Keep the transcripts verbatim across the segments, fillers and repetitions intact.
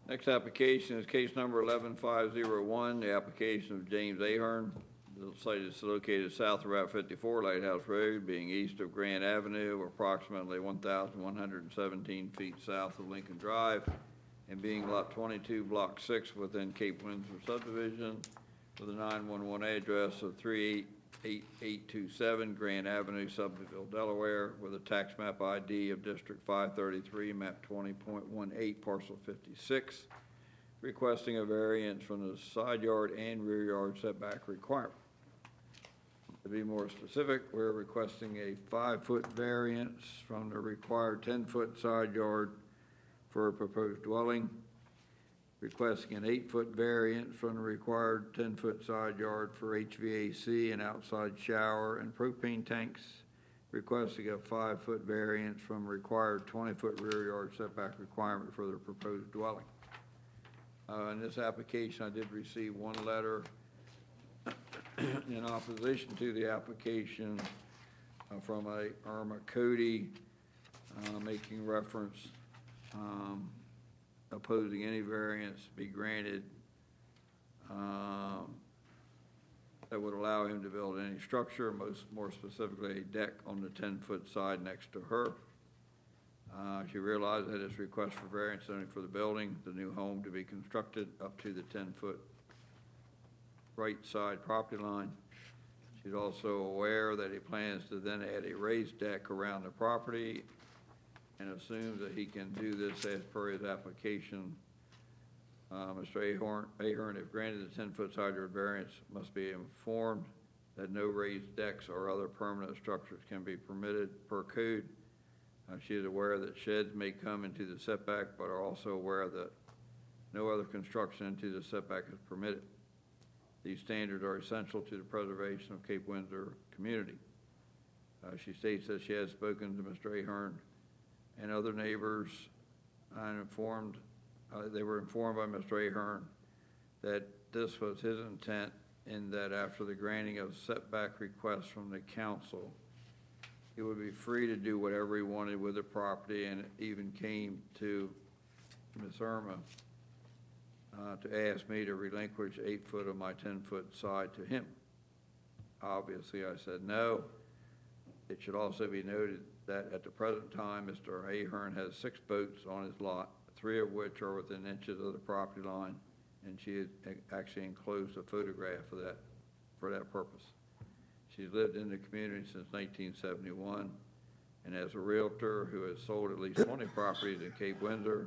Next application is case number eleven five zero one, the application of James Ahern. The site is located south of Route fifty-four, Lighthouse Road, being east of Grant Avenue, approximately one thousand one hundred seventeen feet south of Lincoln Drive, and being lot twenty-two, block six, within Cape Windsor subdivision, with a nine one one address of three eight eight eight two seven Grant Avenue, Summerville, Delaware, with a tax map I D of District five thirty-three, map twenty point one eight, parcel fifty-six, requesting a variance from the side yard and rear yard setback requirement. To be more specific, we're requesting a five-foot variance from the required ten-foot side yard for a proposed dwelling, requesting an eight-foot variance from the required ten-foot side yard for H V A C and outside shower and propane tanks, requesting a five-foot variance from required twenty-foot rear yard setback requirement for the proposed dwelling. Uh, in this application, I did receive one letter in opposition to the application uh, from a Irma Cody, uh, making reference um, opposing any variance be granted um, that would allow him to build any structure, most more specifically a deck on the ten-foot side next to her. Uh, she realized that his request for variance only for the building, the new home to be constructed up to the ten-foot right side property line. She's also aware that he plans to then add a raised deck around the property and assumes that he can do this as per his application. Uh, Mister Ahern, Ahern, if granted the ten-foot side yard variance, must be informed that no raised decks or other permanent structures can be permitted per code. Uh, she is aware that sheds may come into the setback, but are also aware that no other construction into the setback is permitted. These standards are essential to the preservation of Cape Windsor community. Uh, she states that she has spoken to Mister Ahern and other neighbors and informed, uh, they were informed by Mister Ahern that this was his intent, in that after the granting of setback requests from the council, he would be free to do whatever he wanted with the property, and it even came to Miz Irma uh, to ask me to relinquish eight foot of my ten-foot side to him. Obviously, I said no. It should also be noted that at the present time, Mister Ahern has six boats on his lot, three of which are within inches of the property line, and she has actually enclosed a photograph of that for that purpose. She's lived in the community since nineteen seventy-one, and as a realtor who has sold at least twenty properties in Cape Windsor,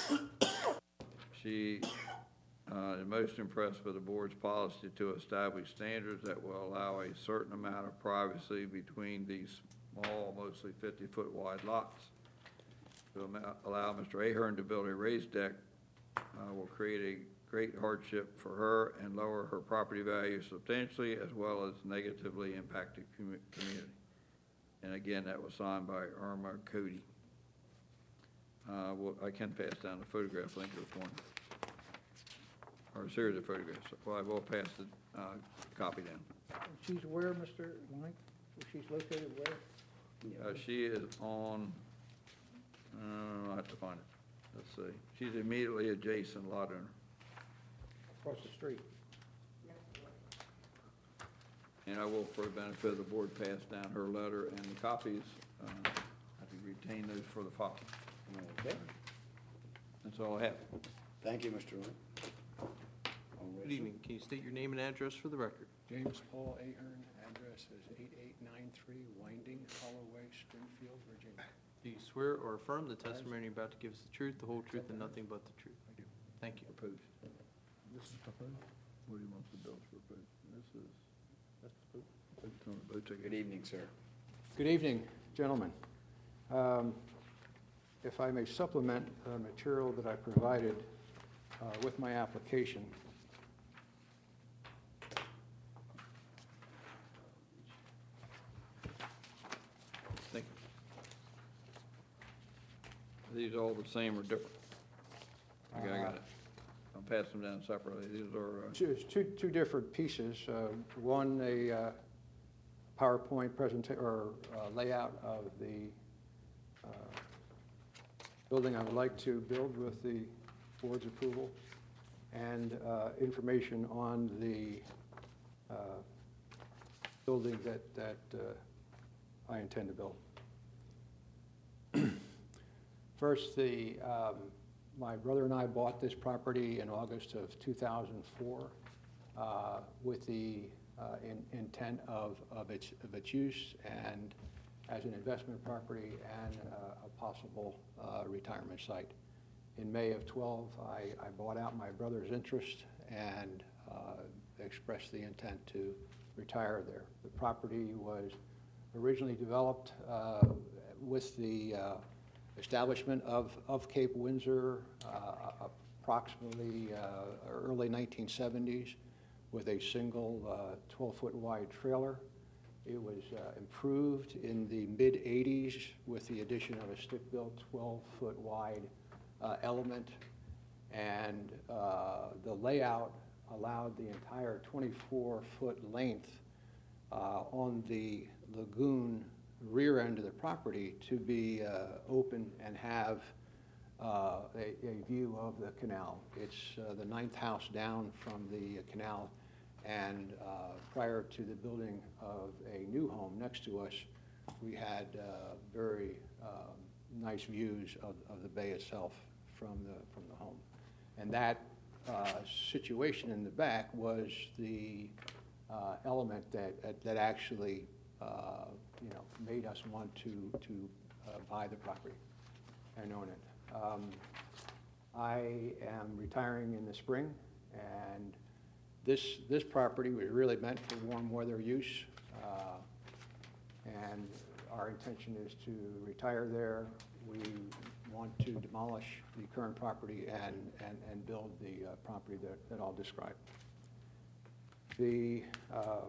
she uh, is most impressed with the board's policy to establish standards that will allow a certain amount of privacy between these small, mostly fifty-foot wide lots. To allow Mister Ahern to build a raised deck uh, will create a great hardship for her and lower her property value substantially, as well as negatively impact the community. And again, that was signed by Irma Cody. Uh, well, I can pass down the photograph. I think there's one, or a series of photographs. Well, I will pass the uh, copy down. She's where, Mister White? She's located where? Uh, she is on, uh, I'll have to find it. Let's see. She's immediately adjacent lot owner. Across the street. And I will, for the benefit of the board, pass down her letter and the copies. Uh, I can retain those for the file. Okay. That's all I have. Thank you, Mister White. Good evening. Can you state your name and address for the record? James Paul Ahern, address is eighty-eight ninety-three Winding Holloway, Springfield, Virginia. Do you swear or affirm the testimony you're about to give us the truth, the whole truth, and nothing but the truth? I do. Thank you. Proposed. This is proposed? What do you want the bills proposed? This is, that's proposed. Good evening, sir. Good evening, gentlemen. Um, If I may supplement the material that I provided uh, with my application. Thank you. Are these all the same or different? Okay, I got it. I'll pass them down separately. These are, uh, Two, two, two different pieces. Uh, One, a uh, PowerPoint presentation or uh, layout of the uh, building I would like to build with the board's approval, and uh, information on the uh, building that, that uh, I intend to build. First, the, um, my brother and I bought this property in August of two thousand four uh, with the uh, in, intent of, of, its, of its use and as an investment property and uh, a possible uh, retirement site. In May of twelve, I, I bought out my brother's interest and uh, expressed the intent to retire there. The property was originally developed uh, with the uh, establishment of, of Cape Windsor uh, approximately uh, early nineteen seventies with a single uh, twelve-foot wide trailer. It was uh, improved in the mid eighties with the addition of a stick-built twelve-foot wide uh, element, and uh, the layout allowed the entire twenty-four-foot length uh, on the lagoon rear end of the property to be uh, open and have uh, a, a view of the canal. It's uh, the ninth house down from the canal, and uh, prior to the building of a new home next to us, we had uh, very um, nice views of, of the bay itself from the, from the home. And that uh, situation in the back was the uh, element that, that actually uh, you know, made us want to, to uh, buy the property and own it. Um, I am retiring in the spring, and this, this property was really meant for warm weather use, uh, and our intention is to retire there. We want to demolish the current property and, and, and build the uh, property that, that I'll describe. The uh,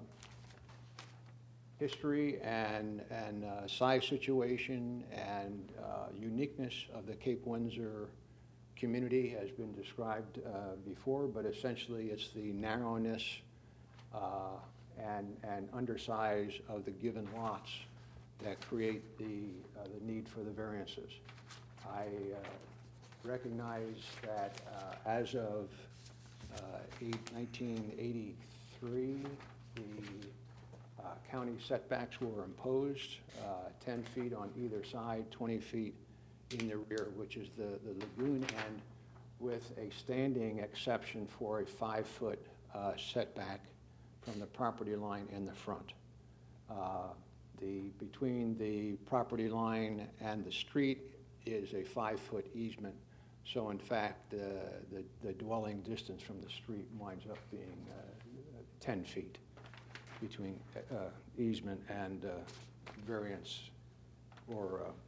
history and, and uh, size situation and uh, uniqueness of the Cape Windsor community has been described uh, before, but essentially it's the narrowness uh, and, and undersize of the given lots that create the, uh, the need for the variances. I uh, recognize that uh, as of uh, nineteen eighty-three, the uh, county setbacks were imposed, uh, ten feet on either side, twenty feet in the rear, which is the, the lagoon end, with a standing exception for a five-foot uh, setback from the property line in the front. Uh, the, between the property line and the street is a five-foot easement. So in fact, uh, the, the dwelling distance from the street winds up being uh, ten feet between uh, easement and uh, variance or uh,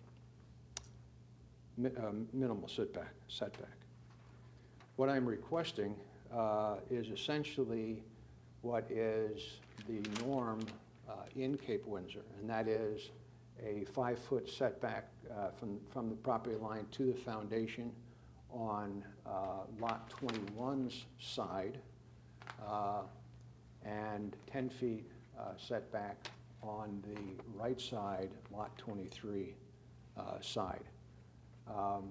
mi uh, minimal setback, setback. What I'm requesting uh, is essentially what is the norm uh, in Cape Windsor, and that is a five-foot setback uh, from, from the property line to the foundation on uh, lot twenty-one's side, uh, and ten feet uh, setback on the right side, lot twenty-three uh, side. Um,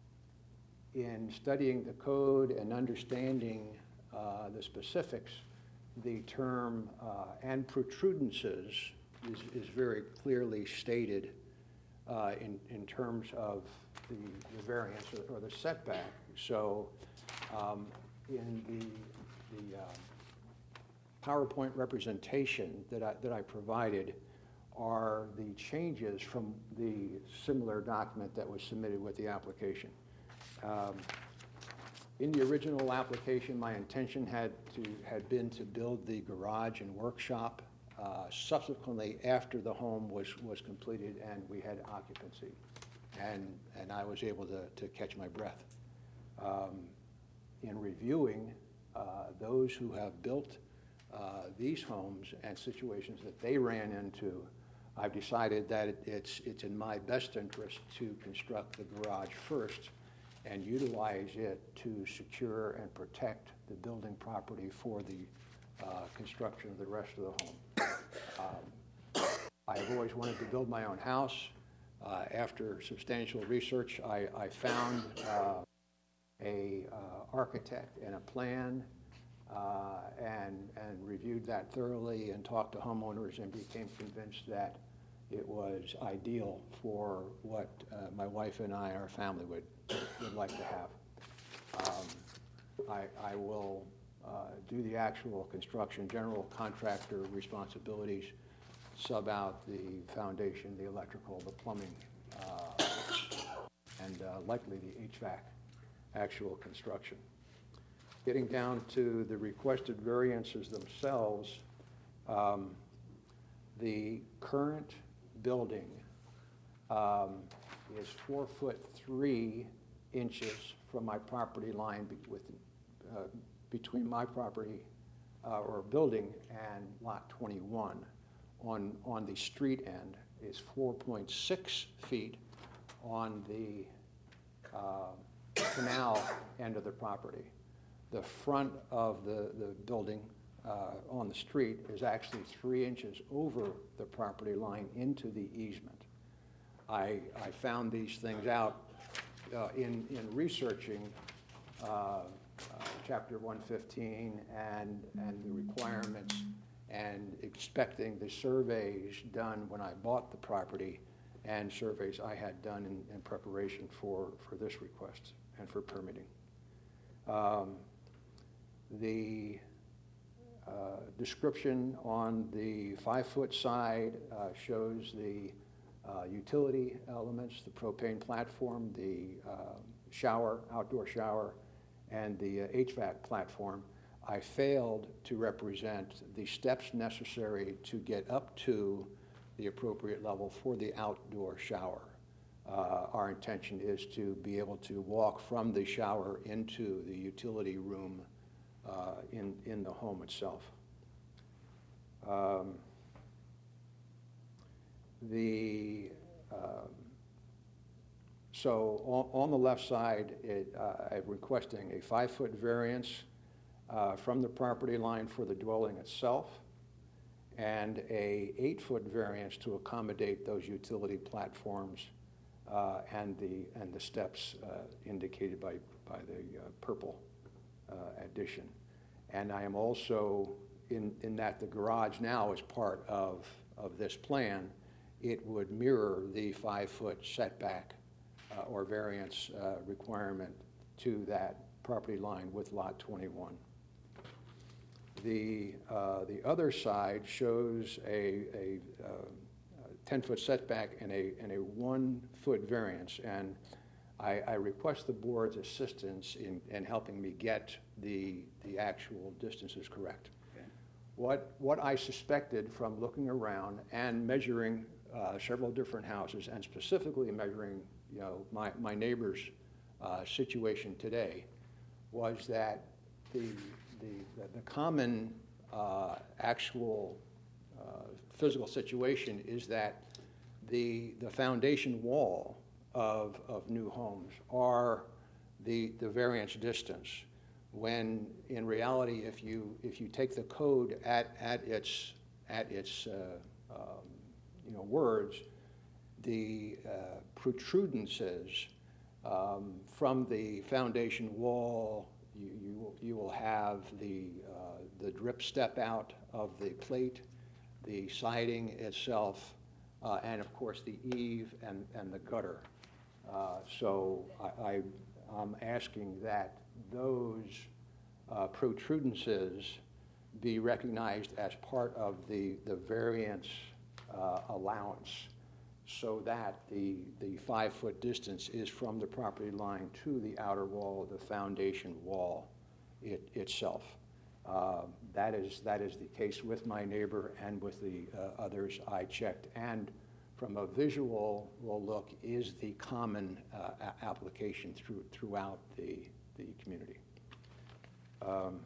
in studying the code and understanding uh, the specifics, the term uh, and protrudences is, is very clearly stated uh, in, in terms of the, the variance or, or the setback. So um, in the, the um, PowerPoint representation that I, that I provided are the changes from the similar document that was submitted with the application. Um, in the original application, my intention had to had been to build the garage and workshop. Uh, subsequently, after the home was was completed and we had occupancy, and and I was able to to catch my breath. Um, in reviewing uh, those who have built uh, these homes and situations that they ran into, I've decided that it, it's it's in my best interest to construct the garage first and utilize it to secure and protect the building property for the uh, construction of the rest of the home. Um, I've always wanted to build my own house. Uh, after substantial research, I, I found uh, a uh, architect and a plan, uh, and, and reviewed that thoroughly and talked to homeowners and became convinced that it was ideal for what uh, my wife and I, our family, would, would like to have. Um, I, I will uh, do the actual construction, general contractor responsibilities, sub out the foundation, the electrical, the plumbing, uh, and uh, likely the H V A C actual construction. Getting down to the requested variances themselves, um, the current building um, is four foot three inches from my property line be- with, uh, between my property uh, or building and lot twenty-one. On, on the street end is four point six feet on the uh, canal end of the property. The front of the, the building uh, on the street is actually three inches over the property line into the easement. I, I found these things out uh, in, in researching uh, uh, Chapter one fifteen and, and the requirements, and expecting the surveys done when I bought the property and surveys I had done in, in preparation for, for this request and for permitting. Um, the uh, description on the five-foot side uh, shows the uh, utility elements, the propane platform, the uh, shower, outdoor shower, and the uh, H V A C platform. I failed to represent the steps necessary to get up to the appropriate level for the outdoor shower. Uh, our intention is to be able to walk from the shower into the utility room uh, in, in the home itself. Um, the um, so on, on the left side, it, uh, I'm requesting a five-foot variance Uh, from the property line for the dwelling itself, and a eight-foot variance to accommodate those utility platforms uh, and the and the steps uh, indicated by by the uh, purple uh, addition. And I am also in in that the garage now is part of of this plan. It would mirror the five-foot setback uh, or variance uh, requirement to that property line with lot twenty-one. The, uh, the other side shows a, a uh, ten-foot setback and a, and a one-foot variance, and I, I request the board's assistance in, in helping me get the, the actual distances correct. Okay. What, what I suspected from looking around and measuring uh, several different houses, and specifically measuring, you know, my, my neighbor's uh, situation today, was that the The, the, the common uh, actual uh, physical situation is that the, the foundation wall of, of new homes are the, the variance distance, when in reality, if you, if you take the code at, at its, at its uh, um, you know, words, the uh, protrudences um, from the foundation wall, You, you, you will have the, uh, the drip step out of the plate, the siding itself, uh, and of course the eave and, and the gutter. Uh, so I, I, I'm asking that those uh, protrudences be recognized as part of the, the variance uh, allowance, so that the, the five-foot distance is from the property line to the outer wall of the foundation wall it, itself. Uh, that is, that is the case with my neighbor and with the uh, others I checked. And from a visual well, look, is the common uh, a- application through, throughout the, the community. Um,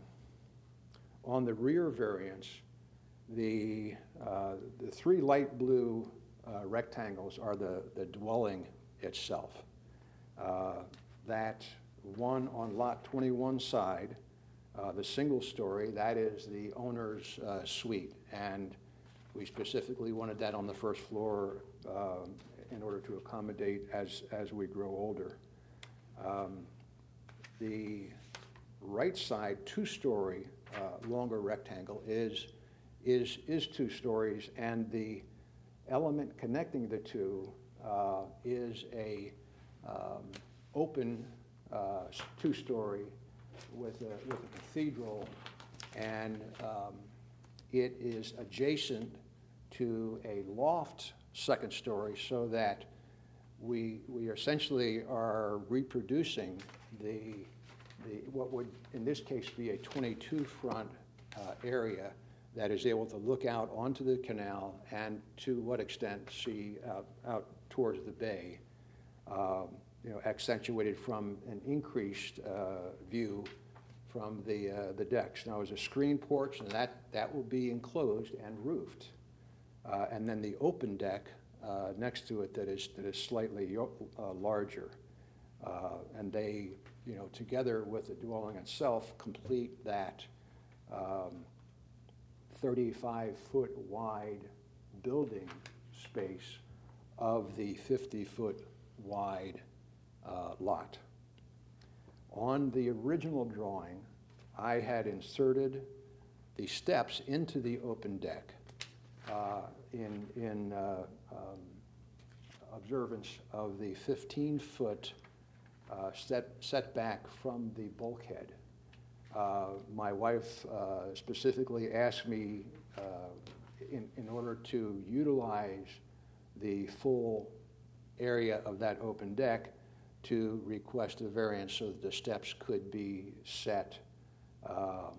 on the rear variance, the, uh, the three light blue Uh, rectangles are the, the dwelling itself. Uh, that one on lot twenty-one side, uh, the single story, that is the owner's uh, suite, and we specifically wanted that on the first floor um, in order to accommodate as, as we grow older. Um, the right side two-story uh, longer rectangle is, is, is two stories, and the element connecting the two uh, is a um, open uh, two-story with a, with a cathedral, and um, it is adjacent to a loft second story, so that we we essentially are reproducing the the what would in this case be a twenty-two front uh, area that is able to look out onto the canal and to what extent see out, out towards the bay, um, you know, accentuated from an increased uh, view from the uh, the decks. Now, it's a screen porch, and that that will be enclosed and roofed, uh, and then the open deck uh, next to it that is that is slightly uh, larger, uh, and they, you know, together with the dwelling itself, complete that um, thirty-five foot wide building space of the fifty foot wide uh, lot. On the original drawing, I had inserted the steps into the open deck uh, in, in uh, um, observance of the fifteen foot uh, set, setback from the bulkhead. Uh, my wife uh, specifically asked me, uh, in, in order to utilize the full area of that open deck, to request a variance so that the steps could be set. Um,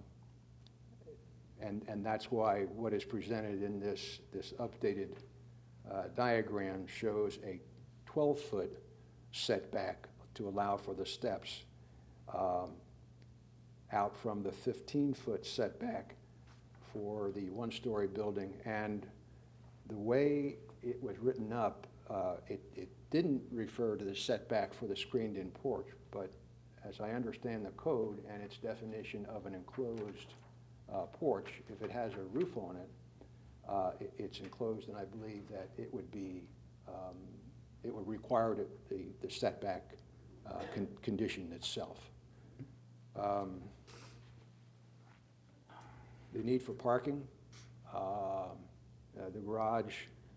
and, and that's why what is presented in this, this updated uh, diagram shows a twelve foot setback to allow for the steps um, out from the fifteen foot setback for the one-story building. And the way it was written up, uh, it, it didn't refer to the setback for the screened-in porch, but as I understand the code and its definition of an enclosed uh, porch, if it has a roof on it, uh, it, it's enclosed, and I believe that it would be, um, it would require the, the, the setback uh, con condition itself. Um, the need for parking, uh, uh, the garage,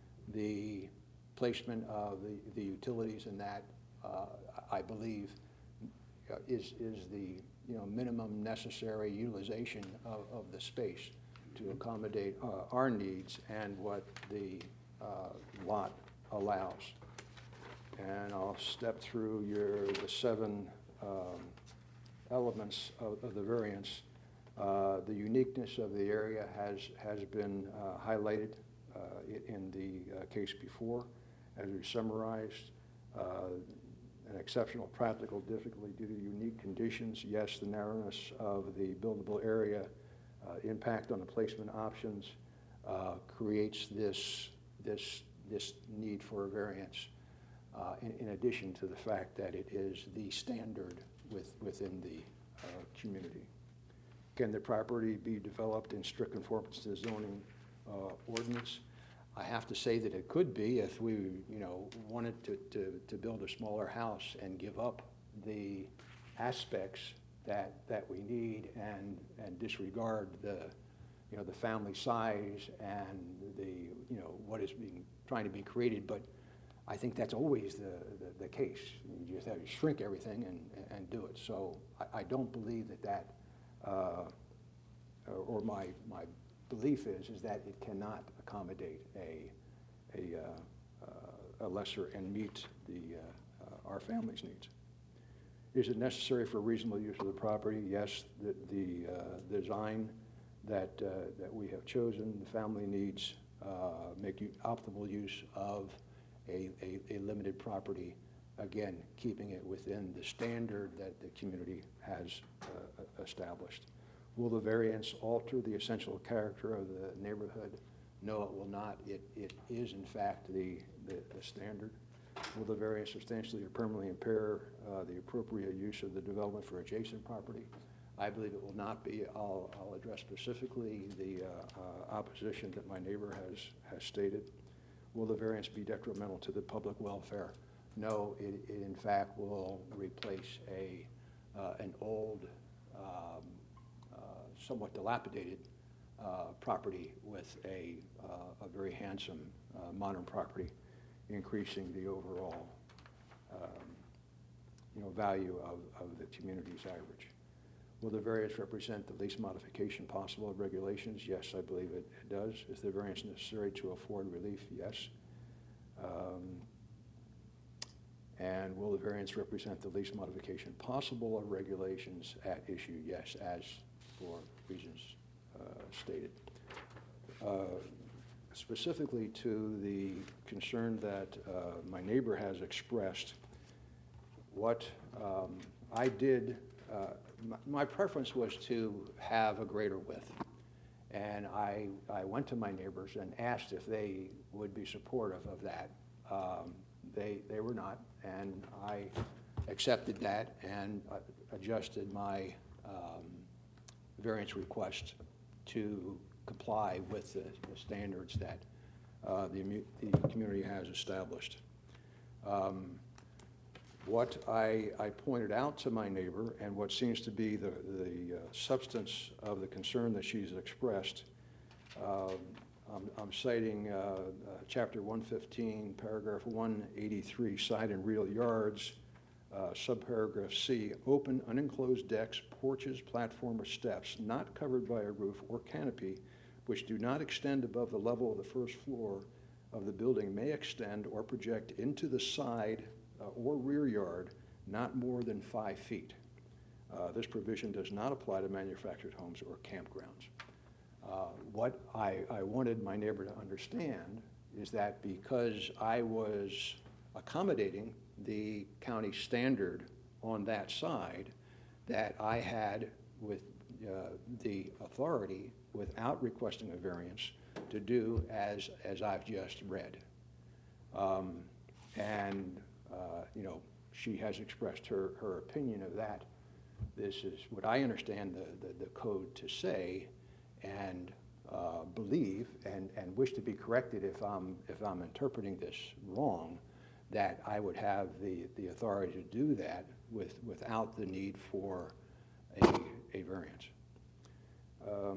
the placement of the, the utilities in that, uh, I believe, uh, is, is the you know, minimum necessary utilization of, of the space to accommodate uh, our needs and what the uh, lot allows. And I'll step through your, the seven um, elements of, of the variance. Uh, the uniqueness of the area has, has been uh, highlighted uh, in the uh, case before. As we summarized, uh, an exceptional practical difficulty due to unique conditions. Yes, the narrowness of the buildable area, uh, impact on the placement options uh, creates this, this, this need for a variance, uh, in, in addition to the fact that it is the standard with, within the uh, community. Can the property be developed in strict conformance to the zoning uh, ordinance? I have to say that it could be if we, you know, wanted to, to, to build a smaller house and give up the aspects that, that we need and, and disregard the, you know, the family size and the, you know, what is being, trying to be created. But I think that's always the, the, the case. You just have to shrink everything and, and do it. So I, I don't believe that that, uh, or my, my belief is is that it cannot accommodate a a, uh, uh, a lesser and meet the uh, uh, our family's needs. Is it necessary for reasonable use of the property? Yes. The the uh, design that uh, that we have chosen, the family needs uh, make optimal use of a, a, a limited property. Again, keeping it within the standard that the community has uh, established. Will the variance alter the essential character of the neighborhood? No, it will not. It, it is, in fact, the, the, the standard. Will the variance substantially or permanently impair uh, the appropriate use of the development for adjacent property? I believe it will not be. I'll, I'll address specifically the uh, uh, opposition that my neighbor has, has stated. Will the variance be detrimental to the public welfare? No, it, it in fact will replace a uh, an old, um, uh, somewhat dilapidated uh, property with a, uh, a very handsome uh, modern property, increasing the overall um, you know, value of, of the community's average. Will the variance represent the least modification possible of regulations? Yes, I believe it, it does. Is the variance necessary to afford relief? Yes. Um, and will the variance represent the least modification possible of regulations at issue? Yes, as for reasons uh, stated. Uh, specifically to the concern that uh, my neighbor has expressed, what um, I did, uh, my, my preference was to have a greater width. And I, I went to my neighbors and asked if they would be supportive of that. Um, they, they were not, and I accepted that and uh, adjusted my um, variance request to comply with the, the standards that uh, the, the community has established. Um, What I, I pointed out to my neighbor, and what seems to be the, the uh, substance of the concern that she's expressed, um, I'm, I'm citing uh, uh, Chapter one fifteen, Paragraph one eighty-three, side and rear yards, uh, subparagraph C, open unenclosed decks, porches, platform, or steps not covered by a roof or canopy, which do not extend above the level of the first floor of the building, may extend or project into the side Uh, or rear yard not more than five feet. Uh, this provision does not apply to manufactured homes or campgrounds. Uh, what I, I wanted my neighbor to understand is that because I was accommodating the county standard on that side, that I had with uh, the authority, without requesting a variance, to do as, as I've just read. Um, and Uh, you know, she has expressed her, her opinion of that. This is what I understand the, the, the code to say, and uh, believe, and, and wish to be corrected if I'm, if I'm interpreting this wrong, that I would have the, the authority to do that with, without the need for a, a variance. Um,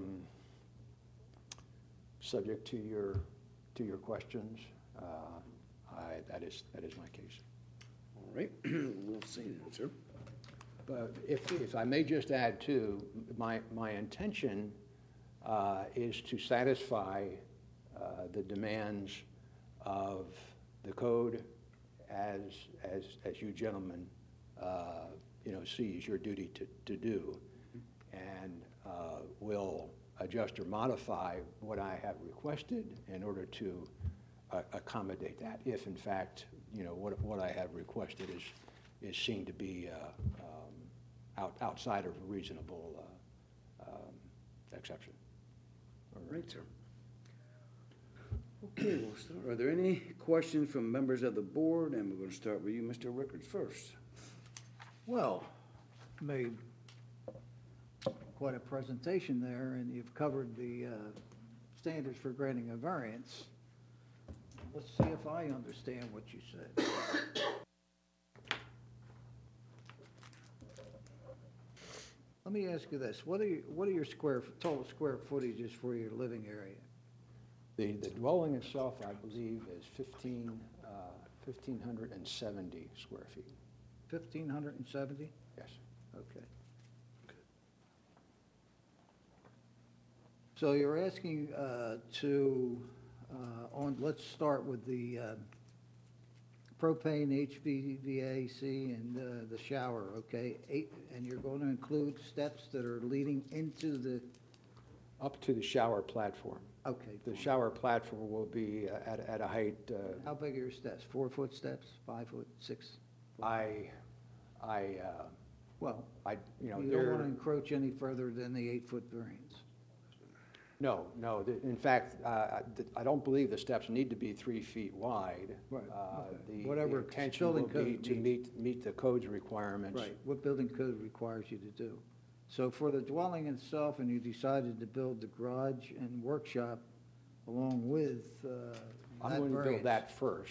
subject to your, to your questions, uh, I, that is, that is my case. All right, we'll see then, sir. But if, if I may just add too, my, my intention uh, is to satisfy uh, the demands of the code as, as, as you gentlemen, uh, you know, see as your duty to, to do, and uh, will adjust or modify what I have requested in order to uh, accommodate that, if in fact, you know, what, what I have requested is, is seen to be uh, um, out, outside of a reasonable uh, um, exception. All right, sir. Okay, we'll start. Are there any questions from members of the board? And we're going to start with you, Mister Rickards, first. Well, made quite a presentation there, and you've covered the uh, standards for granting a variance. Let's see if I understand what you said. Let me ask you this: What are your, what are your square total square footages for your living area? The, the dwelling itself, I believe, is fifteen, uh, fifteen hundred seventy square feet. Fifteen hundred and seventy? Yes. Okay. So you're asking uh, to, uh, on, let's start with the uh, propane, H V A C, and uh, the shower, okay? Eight, and you're going to include steps that are leading into the, Up to the shower platform. okay. The shower platform will be at, at a height, uh, How big are your steps? Four-foot steps, five foot, six? I, I, uh, Well, I, you know, you don't want to there, encroach any further than the eight-foot variance. no, no. the- In fact, uh, I I don't believe the steps need to be three feet wide. Right, Uh, okay. the- Whatever The intention will building be code to needs. meet, meet the code's requirements. Right, what building code requires you to do. So for the dwelling itself, and you decided to build the garage and workshop along with uh, I'm that going to build variance. that first.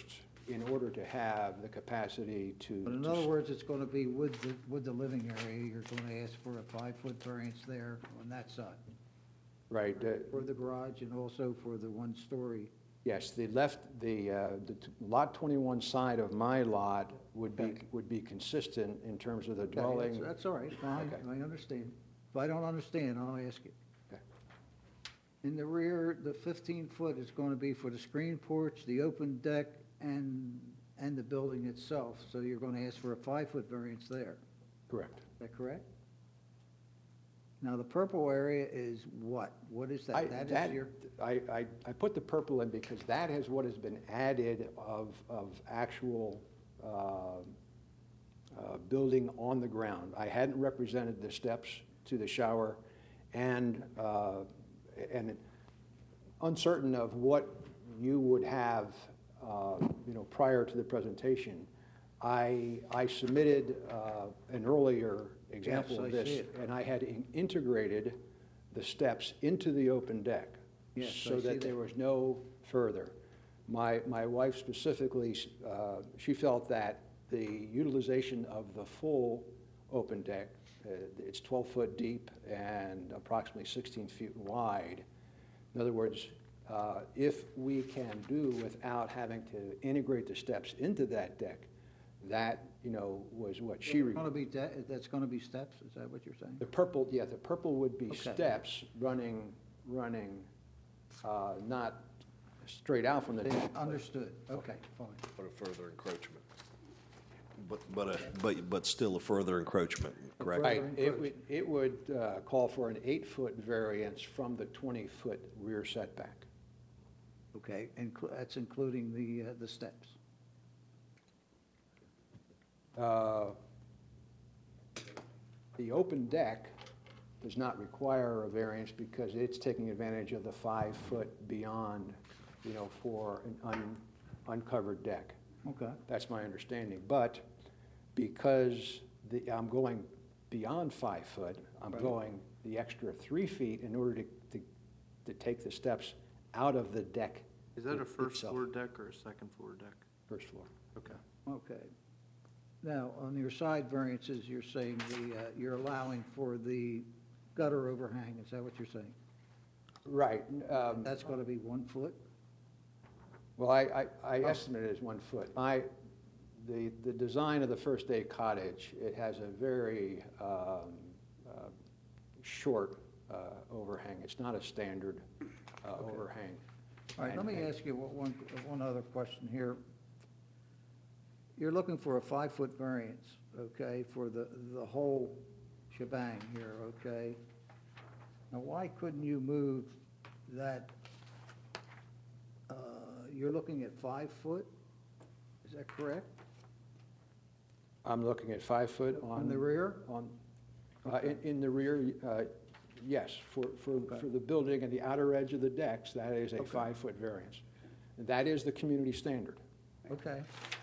in order to have the capacity to. But in to other s- words, it's going to be with the, with the living area, you're going to ask for a five-foot variance there on that side, Right, uh, for the garage and also for the one-story. yes, the left, the, uh, the t- lot twenty-one side of my lot would be, Okay. would be consistent in terms of the Okay, dwelling. that's- That's all right, fine, Okay. I understand. If I don't understand, I'll ask you. Okay. In the rear, the fifteen foot is going to be for the screen porch, the open deck, and, and the building itself. So you're going to ask for a five-foot variance there. Correct. Is that correct? Now, the purple area is what? What is I, that? That that, is your, I, I, I put the purple in because that is what has been added of, of actual, uh, uh, building on the ground. I hadn't represented the steps to the shower and, uh, and uncertain of what you would have, uh, you know, prior to the presentation. I, I submitted, uh, an earlier example Yes, of I this. see it. And I had in- integrated the steps into the open deck. Yes, I So see that there that. was no further. My, my wife specifically, uh, she felt that the utilization of the full open deck, uh, it's twelve foot deep and approximately sixteen feet wide. In other words, uh, if we can do without having to integrate the steps into that deck, that, you know, was what she. re- going to be, de- that's going to be steps? Is that what you're saying? The purple, yeah, the purple would be Okay. steps running, running, uh, not straight out from the deck. but- Understood. Okay, fine. But a further encroachment. But, but, a- but, but still a further encroachment, correct? Right, Further it would, it would uh, call for an eight-foot variance from the twenty-foot rear setback. Okay, and that's including the, uh, the steps. Uh, The open deck does not require a variance because it's taking advantage of the five-foot beyond, you know, for an un- uncovered deck. Okay. That's my understanding. But because the, I'm going beyond five foot, I'm Right. going the extra three feet in order to, to, to take the steps out of the deck. Is that a it- first itself. floor deck or a second floor deck? First floor. Okay. Okay. Now, on your side variances, you're saying the, uh, you're allowing for the gutter overhang, is that what you're saying? Right. um, That's going to be one foot? Well, I, I, I Oh. estimate it as one foot. My, the, the design of the first day cottage, it has a very um, uh, short uh, overhang. It's not a standard uh, overhang. All right, let And- me and- ask you one, one one other question here. You're looking for a five-foot variance, okay, for the, the whole shebang here, okay? Now, why couldn't you move that, uh, you're looking at five foot? Is that correct? I'm looking at five foot on. On the rear? On, uh, in, in the rear, uh, yes, for, for, Okay. for the building and the outer edge of the decks, that is a Okay. five-foot variance. That is the community standard. Okay.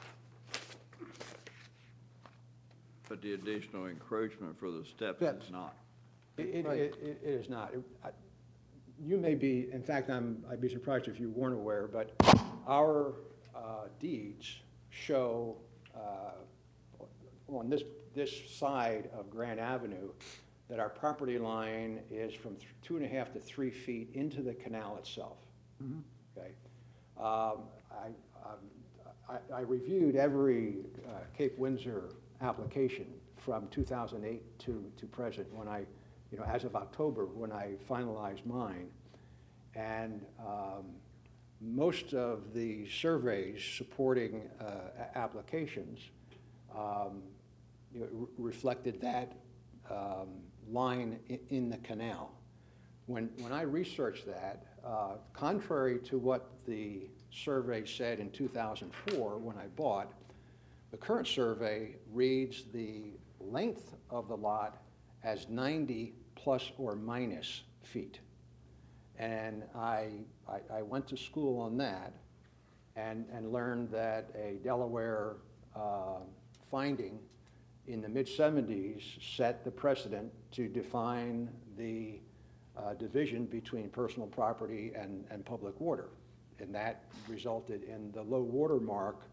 But the additional encroachment for the steps Steps. is not. It, it, Right. it it is not. It- I- You may be, in fact, I'm, I'd be surprised if you weren't aware, but our uh, deeds show uh, on this, this side of Grand Avenue that our property line is from th- two and a half to three feet into the canal itself. Okay? Um, I, um, I, I reviewed every uh, Cape Windsor application from two thousand eight to, to present when I, you know, as of October, when I finalized mine. And um, most of the surveys supporting uh, a- applications, um, you know, re- reflected that um, line i- in the canal. When, when I researched that, uh, contrary to what the survey said in two thousand four when I bought, the current survey reads the length of the lot as ninety plus or minus feet. And I, I, I went to school on that and, and learned that a Delaware uh, finding in the mid-seventies set the precedent to define the uh, division between personal property and, and public water. And that resulted in the low water mark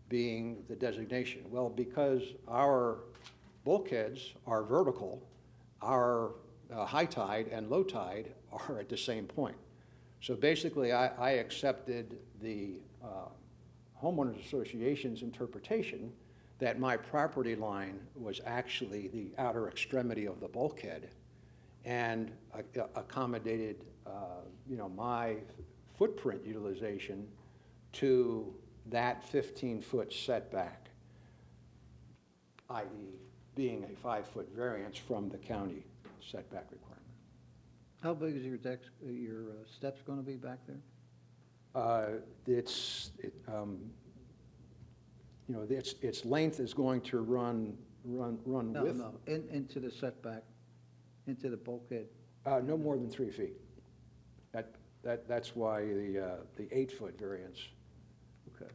being the designation? Well, because our bulkheads are vertical, our uh, high tide and low tide are at the same point. So basically, I, I accepted the uh, homeowners association's interpretation that my property line was actually the outer extremity of the bulkhead, and uh, accommodated, uh, you know, my footprint utilization to that fifteen-foot setback, that is being a five-foot variance from the county setback requirement. How big is your deck, uh, your uh, steps going to be back there? Uh, It's, it, um, you know, its, its length is going to run, run, run No, with, no, in, into the setback, into the bulkhead. uh, no more than three feet. That, that, that's why the, uh, the eight-foot variance. Okay.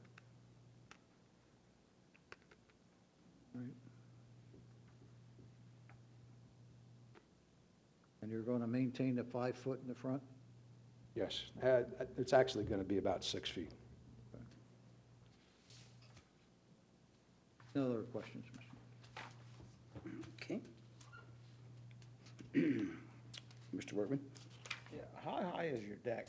All right. And you're going to maintain the five foot in the front? Yes, uh, it's actually going to be about six feet. No other questions, Mister Okay. Mister Workman? Yeah, how high is your deck?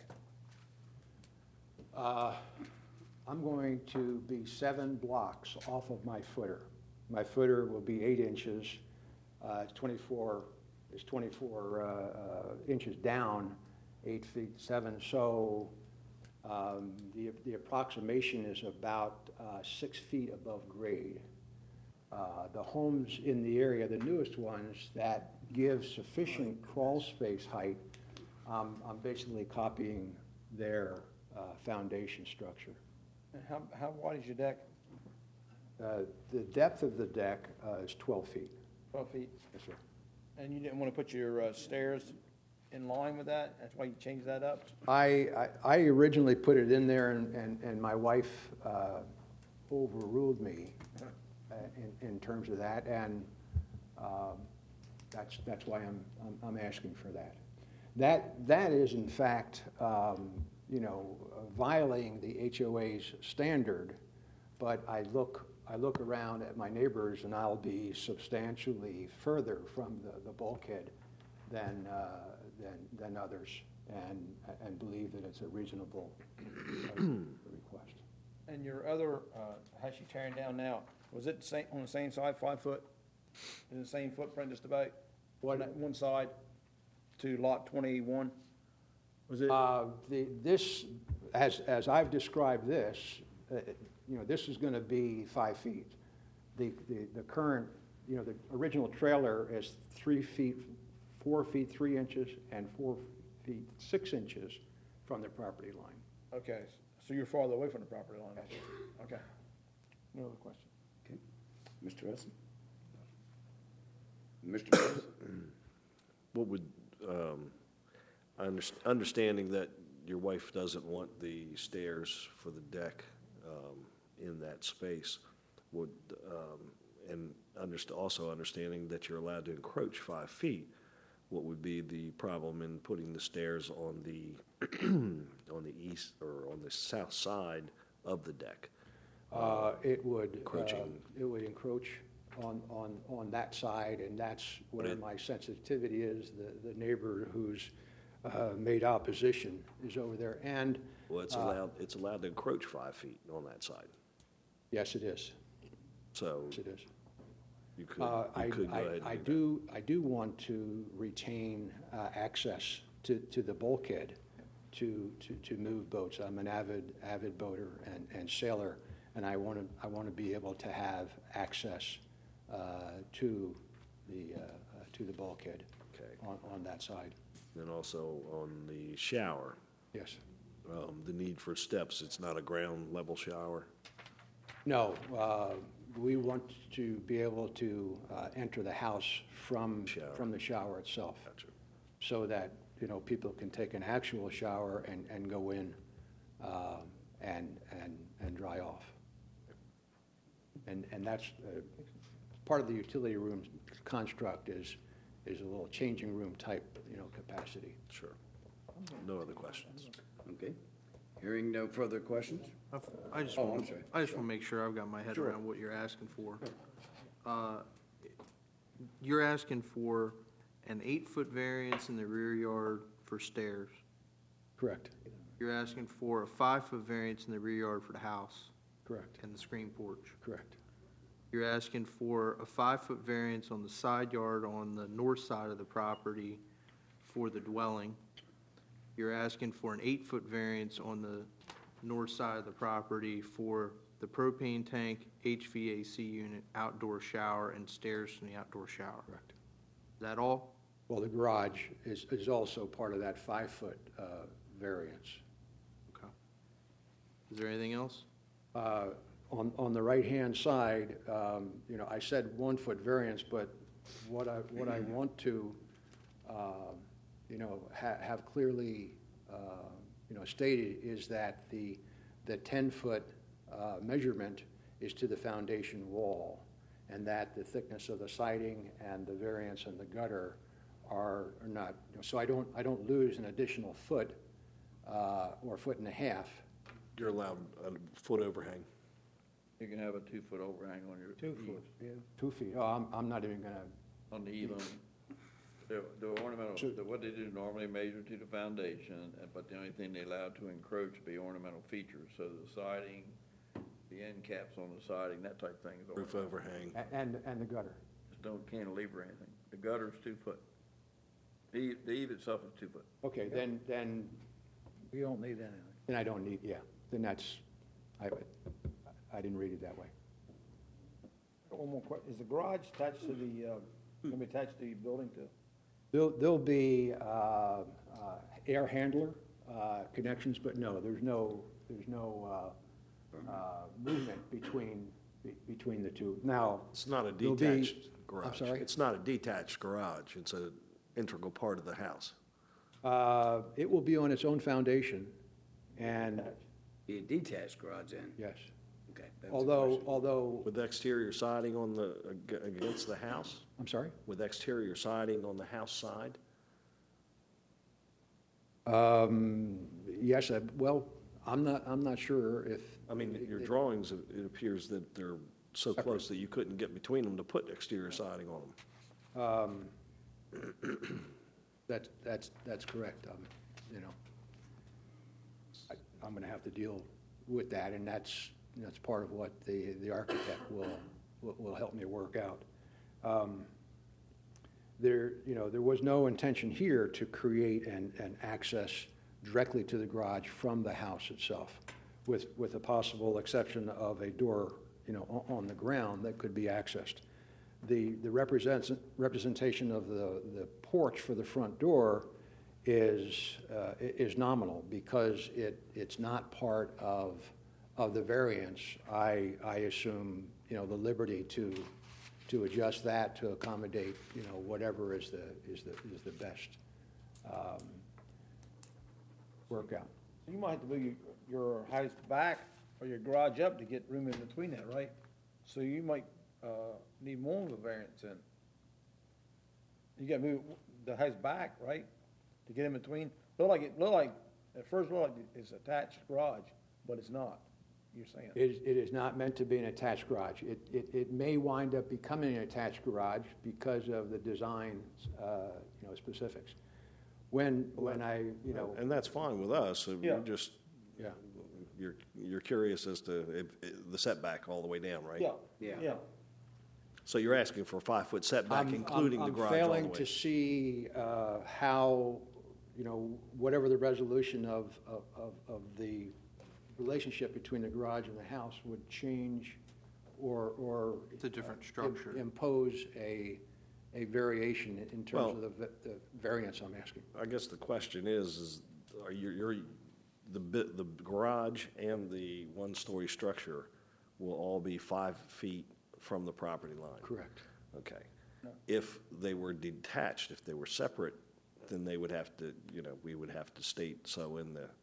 Uh, I'm going to be seven blocks off of my footer. My footer will be eight inches, uh, twenty-four, is twenty-four uh, uh, inches down, eight feet seven. So um, the, the approximation is about uh, six feet above grade. Uh, The homes in the area, the newest ones that give sufficient crawl space height, um, I'm basically copying their uh, foundation structure. And how, how wide is your deck? Uh, The depth of the deck uh, is twelve feet. Twelve feet? Yes, sir. And you didn't want to put your uh, stairs in line with that? That's why you changed that up? I, I I originally put it in there, and, and, and my wife uh, overruled me uh, in, in terms of that, and um, that's, that's why I'm, I'm, I'm asking for that. That, that is in fact, um, you know, violating the H O A's standard, but I look, I look around at my neighbors, and I'll be substantially further from the, the bulkhead than, uh, than, than others, and, and believe that it's a reasonable uh, request. And your other, uh, house you tearing down now, was it the same, on the same side, five foot? In the same footprint just about? What- On that one side to lot twenty-one? Was it? Uh, the, this, as, as I've described this, uh, you know, this is going to be five feet. The, the, the current, you know, the original trailer is three feet, four feet, three inches, and four feet, six inches from the property line. Okay, so you're farther away from the property line? Okay. No other question? Okay. Mister Edison? Mister Rose? What would, um, I underst- understanding that your wife doesn't want the stairs for the deck, um, in that space, would, um, and underst- also understanding that you're allowed to encroach five feet, what would be the problem in putting the stairs on the, on the east or on the south side of the deck? Uh, It would, uh, Encroaching. it would encroach on, on, on that side, and that's where But it- my sensitivity is. The, the neighbor who's uh, made opposition is over there, and, Well, it's Uh, allowed, it's allowed to encroach five feet on that side, yes, it is, so yes, it is. you could, Uh, I, you could go I, ahead and I do that. do, I do want to retain uh, access to, to the bulkhead to, to, to move boats. I'm an avid, avid boater and, and sailor, and I want to, I want to be able to have access uh, to the, uh, uh, to the bulkhead Okay. on, on that side. Then also on the shower, Yes. um, the need for steps, it's not a ground level shower. No, uh, we want to be able to uh, enter the house from, Shower. from the shower itself. Gotcha. So that, you know, people can take an actual shower and, and go in um, and, and, and dry off. And, and that's, uh, part of the utility room construct is, is a little changing room type, you know, capacity. Sure. No other questions. Okay. Hearing no further questions? I've- I just Oh, I'm want, sorry. I just want to make sure I've got my head Sure. around what you're asking for. Uh, You're asking for an eight-foot variance in the rear yard for stairs. Correct, You're asking for a five-foot variance in the rear yard for the house correct, and the screen porch. correct. You're asking for a five-foot variance on the side yard on the north side of the property for the dwelling. You're asking for an eight-foot variance on the north side of the property for the propane tank, H V A C unit, outdoor shower, and stairs from the outdoor shower. Correct. Is that all? Well, the garage is, is also part of that five-foot uh, variance. Okay. Is there anything else? Uh, On, on the right-hand side, um, you know, I said one-foot variance, but what I, what I want to, uh, you know, ha- have clearly, uh, you know, stated is that the, the ten-foot uh, measurement is to the foundation wall, and that the thickness of the siding and the variance and the gutter are are not, you know, so I don't, I don't lose an additional foot uh, or foot and a half. You're allowed a foot overhang. You can have a two-foot overhang on your. Two foot, yeah. Two feet, oh, I'm, I'm not even gonna, On the eve on, the, the ornamental, So- the- what they do normally measure to the foundation, uh, but the only thing they allow to encroach would be ornamental features, so the siding, the end caps on the siding, that type of thing is Roof ornamental. overhang. a- and, and the gutter. Just don't cantilever anything. The gutter's two foot. The, eve- the eve itself is two foot. Okay, then, then, We don't need anything. then I don't need, yeah, then that's, I, I didn't read it that way. One more question, is the garage attached to the, uh, gonna be attached to the building too? There'll, there'll be, uh, uh, air handler, uh, connections, but no, there's no, there's no, uh, uh, movement between, be- between the two. Now. It's not a there'll be- detached garage. I'm sorry? It's not a detached garage. It's an integral part of the house. Uh, it will be on its own foundation, and, Be a detached garage then? yes. Okay. that was the Although, question. although, With exterior siding on the, ag- against the house? I'm sorry? With exterior siding on the house side? Um, yes, I- well, I'm not, I'm not sure if. I mean, your drawings, it it appears that they're so close that you couldn't get between them to put exterior siding on them. Um, That's, that's, that's correct, um, you know. I- I'm gonna have to deal with that, and that's, that's part of what the, the architect will, will, will help me work out. Um, There, you know, there was no intention here to create an, an access directly to the garage from the house itself, with, with the possible exception of a door, you know, on, on the ground that could be accessed. The, the represents, representation of the, the porch for the front door is, uh, i- is nominal because it, it's not part of, of the variance. I, I assume, you know, the liberty to, to adjust that to accommodate, you know, whatever is the, is the, is the best um, workout. So you might have to move your, your house back or your garage up to get room in between that, right? So you might, uh, need more of a variance then. You gotta move the house back, right, to get in between? Look like, it look like, at first look like it's attached garage, but it's not, you're saying. It, is- it is not meant to be an attached garage. It, it, it may wind up becoming an attached garage because of the design, uh, you know, specifics. When, when I, you know, And that's fine with us. So Yeah. You're just, yeah. you're, you're curious as to if, if the setback all the way down, right? Yeah, Yeah. yeah. So you're asking for a five-foot setback, I'm- including the I'm- garage all the I'm failing way? to see uh, how, you know, whatever the resolution of, of, of- of the relationship between the garage and the house would change or, or. It's a different uh, im- structure. Impose a, a variation in- in Well- terms of the, v- the variance I'm asking. I guess the question is, is are you, you're, the bit, the garage and the one-story structure will all be five feet from the property line? Correct. Okay. If they were detached, if they were separate, then they would have to, you know, we would have to state so in the,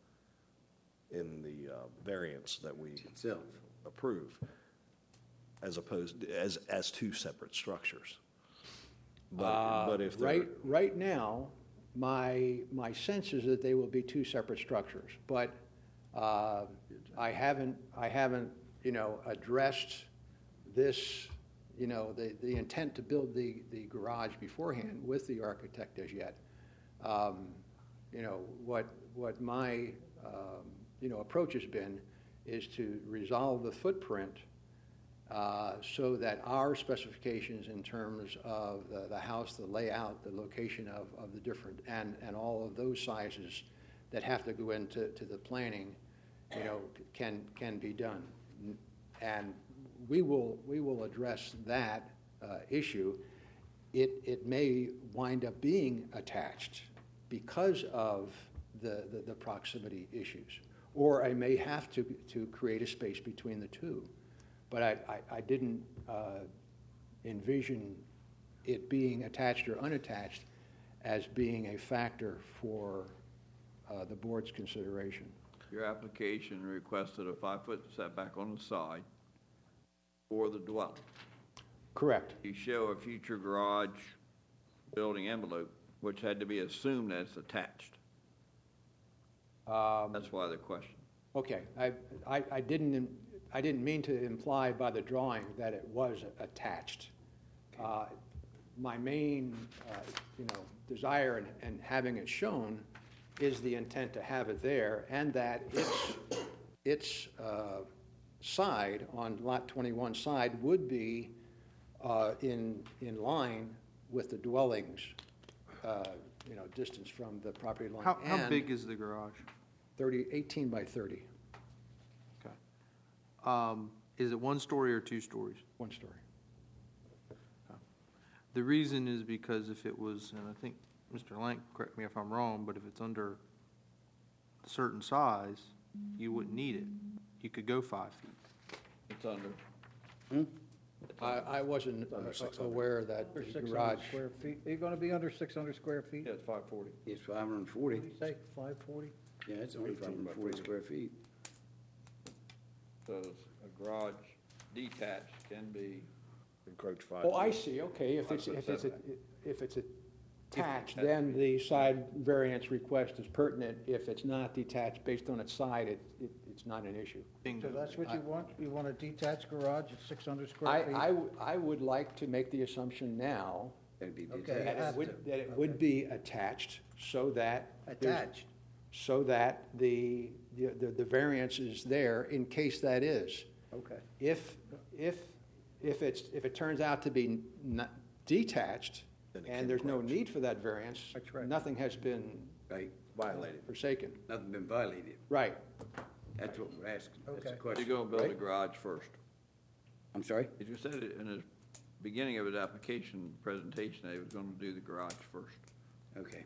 in the uh, variance that we Itself. approve, as opposed, as, as two separate structures. But, but if they're. Uh, Right, right now, my, my sense is that they will be two separate structures, but Uh, I haven't, I haven't, you know, addressed this, you know, the, the intent to build the, the garage beforehand with the architect as yet. Um, You know, what, what my, um, you know, approach has been is to resolve the footprint uh, so that our specifications in terms of the, the house, the layout, the location of, of the different, and, and all of those sizes that have to go into to the planning, you know, can, can be done. And we will, we will address that uh, issue. It, it may wind up being attached because of the, the, the proximity issues. Or I may have to, to create a space between the two. But I, I, I didn't uh, envision it being attached or unattached as being a factor for uh, the board's consideration. Your application requested a five-foot setback on the side for the dwelling. Correct. You show a future garage building envelope, which had to be assumed that it's attached. Um, That's why the question. Okay, I, I, I didn't, I didn't mean to imply by the drawing that it was attached. Uh, My main, uh, you know, desire in, in having it shown is the intent to have it there, and that its, its uh, side, on lot twenty-one side, would be uh, in, in line with the dwellings, uh, you know, distance from the property line. How, how And big is the garage? thirty, eighteen by thirty, Okay. Um, Is it one story or two stories? one story. The reason is because if it was, and I think Mister Lank, correct me if I'm wrong, but if it's under a certain size, you wouldn't need it. You could go five feet. It's under. I, I wasn't Under uh, six hundred. aware that Under the six garage, hundred square feet. Are you gonna be under six hundred square feet? Yeah, it's five forty. It's five hundred and forty. What did you say, five forty? Yeah, it's only five hundred and forty square feet. So a garage detached can be, Encroach five. oh, I see, okay, if it's, Five if foot it's, setback. if it's attached, then the side variance request is pertinent. If it's not detached based on its side, it, it, it's not an issue. Bingo. So that's what you want? You want a detached garage at six hundred I, square feet? I, w- I would like to make the assumption now That'd be Okay. detached. that have it would, to. that it would be attached so that. there's- Attached? So that the, the, the variance is there in case that is. Okay. If, if, if it's, if it turns out to be not detached, Then it can and there's no encroach. need for that variance, That's right. nothing has been Right, violated. forsaken. Nothing been violated. Right. That's what we're asking. That's the Okay. question. you're gonna build a Right. garage first. I'm sorry? He just said it in his beginning of his application presentation, that he was gonna do the garage first. Okay.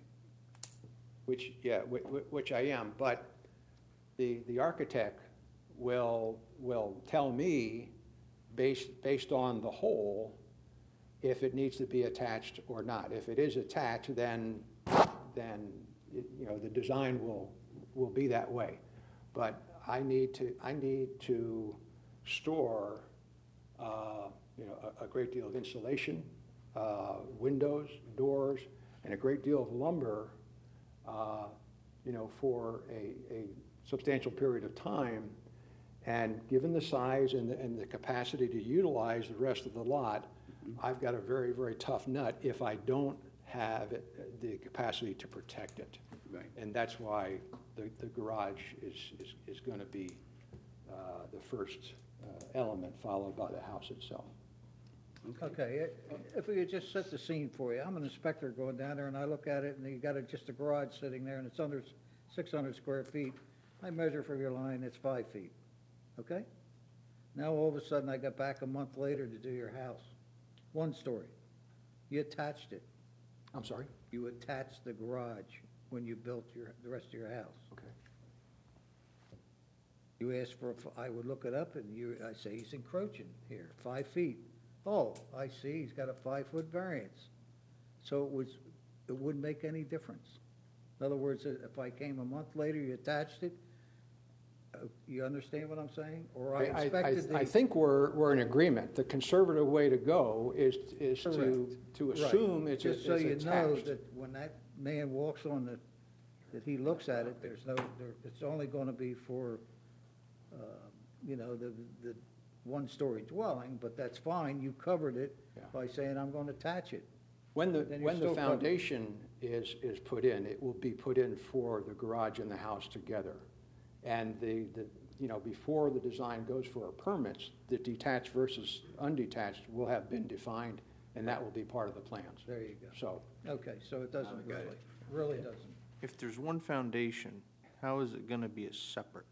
Which, yeah, whi- whi- which I am, but the, the architect will, will tell me, based, based on the whole, if it needs to be attached or not. If it is attached, then, then, it- you know, the design will, will be that way. But I need to, I need to store, uh, you know, a, a great deal of insulation, uh, windows, doors, and a great deal of lumber, uh, you know, for a, a substantial period of time. And given the size and the, and the capacity to utilize the rest of the lot, I've got a very, very tough nut if I don't have it- the capacity to protect it. Right. And that's why the, the garage is, is, is going to be uh, the first uh, element, followed by the house itself. Okay, i- if we could just set the scene for you, I'm an inspector going down there and I look at it and you got a, just a garage sitting there and it's under six hundred square feet. I measure from your line, it's five feet, okay? Now all of a sudden I got back a month later to do your house, one story. You attached it, I'm sorry? you attached the garage when you built your, the rest of your house. Okay. You asked for, a f- I would look it up and you, I say he's encroaching here, five feet. Oh, I see, he's got a five-foot variance. So it was, it wouldn't make any difference. In other words, if I came a month later, you attached it, uh, you understand what I'm saying? Or I I, I, inspected the. I think we're, we're in agreement. The conservative way to go is, is to, Correct. to Right. assume it's, Just so it's you know attached. that when that man walks on the that he looks at it, there's no, there, it's only gonna be for, uh, you know, the, the one-story dwelling, but that's fine, you covered it Yeah. by saying, I'm gonna attach it. When the, Then you're when the still covered. foundation is, is put in, it will be put in for the garage and the house together. And the, the, you know, before the design goes for our permits, the detached versus undetached will have been defined, and that will be part of the plans. There you go. So, Okay, so it doesn't got really, it. really doesn't. If there's one foundation, how is it gonna be a separate?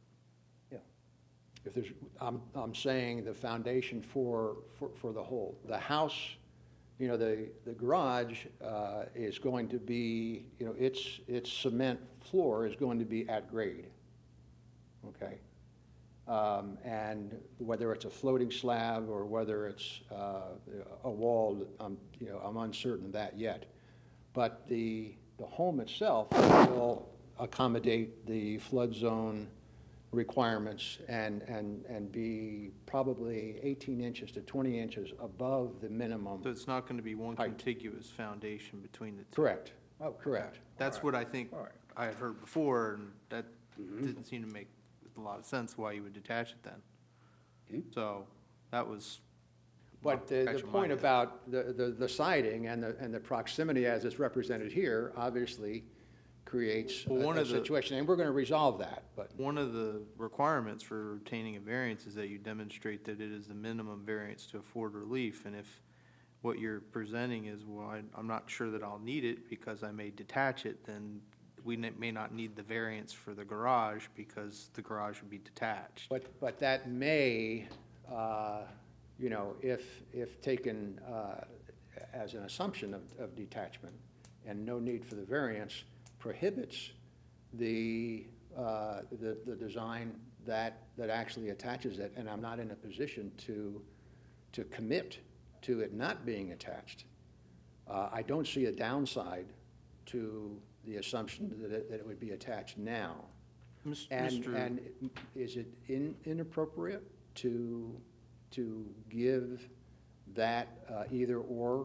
if there's, I'm, I'm saying the foundation for, for, for the whole. The house, you know, the, the garage uh, is going to be, you know, its, its cement floor is going to be at grade, okay? Um, And whether it's a floating slab or whether it's uh, a wall, I'm, you know, I'm uncertain of that yet. But the, the home itself will accommodate the flood zone requirements and, and, and be probably eighteen inches to twenty inches above the minimum. So it's not gonna be one Height. contiguous foundation between the two? Correct, correct. That's what I think All right. I had heard before, and that didn't seem to make a lot of sense why you would detach it then. Okay. So that was. But the, the catching my point eye. about the, the, the siding and the, and the proximity as it's represented here, obviously creates a Well, one a of the- situation, and we're gonna resolve that, but. One of the requirements for obtaining a variance is that you demonstrate that it is the minimum variance to afford relief. And if what you're presenting is, well, I, I'm not sure that I'll need it because I may detach it, then we ne- may not need the variance for the garage because the garage would be detached. But, but that may, uh, you know, if, if taken uh, as an assumption of, of detachment and no need for the variance, prohibits the, uh, the, the design that, that actually attaches it, and I'm not in a position to, to commit to it not being attached. Uh, I don't see a downside to the assumption that it, that it would be attached now. Mis- And, Mister and is it in- inappropriate to, to give that uh, either or?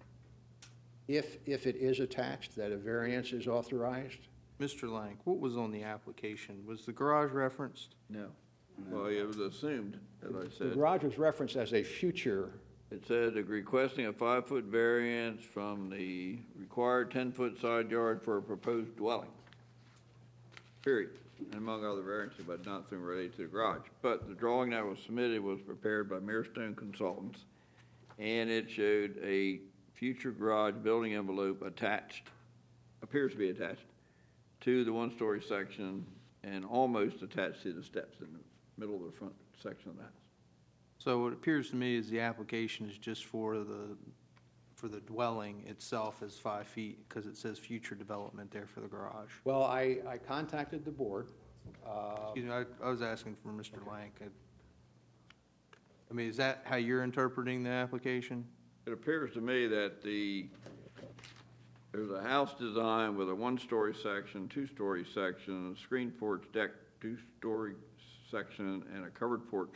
If, if it is attached, that a variance is authorized? Mister Lank, what was on the application? Was the garage referenced? No. Well, it was assumed, as I The said. garage was referenced as a future, It said requesting a five-foot variance from the required ten-foot side yard for a proposed dwelling. Period. And among other variances, but nothing related to the garage. But the drawing that was submitted was prepared by Mirstone Consultants, and it showed a future garage building envelope attached, appears to be attached, to the one-story section and almost attached to the steps in the middle of the front section of the house. So what appears to me is the application is just for the, for the dwelling itself is five feet, because it says future development there for the garage. well, I, I contacted the board. uh, Excuse me, I, I was asking for Mister Lank. I- I mean, is that how you're interpreting the application? It appears to me that the, there's a house design with a one-story section, two-story section, a screen porch deck, two-story section, and a covered porch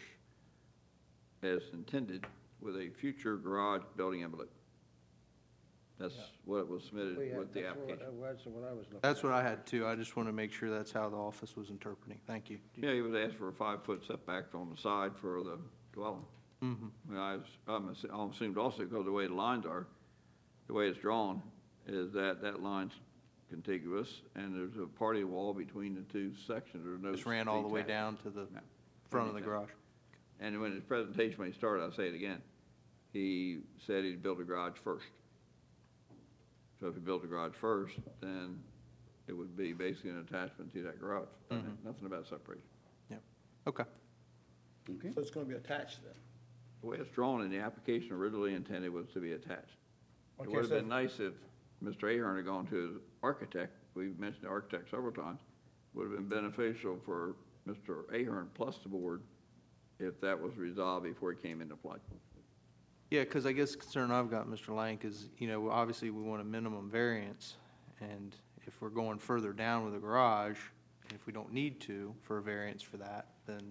as intended with a future garage building envelope. That's what was submitted Well, yeah, with the that's what- application. That's what I was looking at. That's what I had too. I just want to make sure that's how the office was interpreting. Thank you. Yeah, he was asked for a five-foot setback on the side for the dwelling. Mm-hmm. I mean, I was, I'm assu- I assumed also because the way the lines are, the way it's drawn, is that that line's contiguous, and there's a party wall between the two sections. There's no Just ran all the way detached. down to the No. front of the garage. And when his presentation, when he started, I'll say it again, he said he'd build a garage first. So if he built a garage first, then it would be basically an attachment to that garage. Mhm. Nothing about separation. Yep. Okay. Okay. So it's gonna be attached then? The way it's drawn in the application originally intended was to be attached. It Okay, would have so- been nice if Mister Ahern had gone to his architect, we've mentioned the architect several times, would have been beneficial for Mister Ahern plus the board if that was resolved before it came into play. Yeah, because I guess the concern I've got, Mister Lank, is, you know, obviously we want a minimum variance. And if we're going further down with a garage, and if we don't need to for a variance for that, then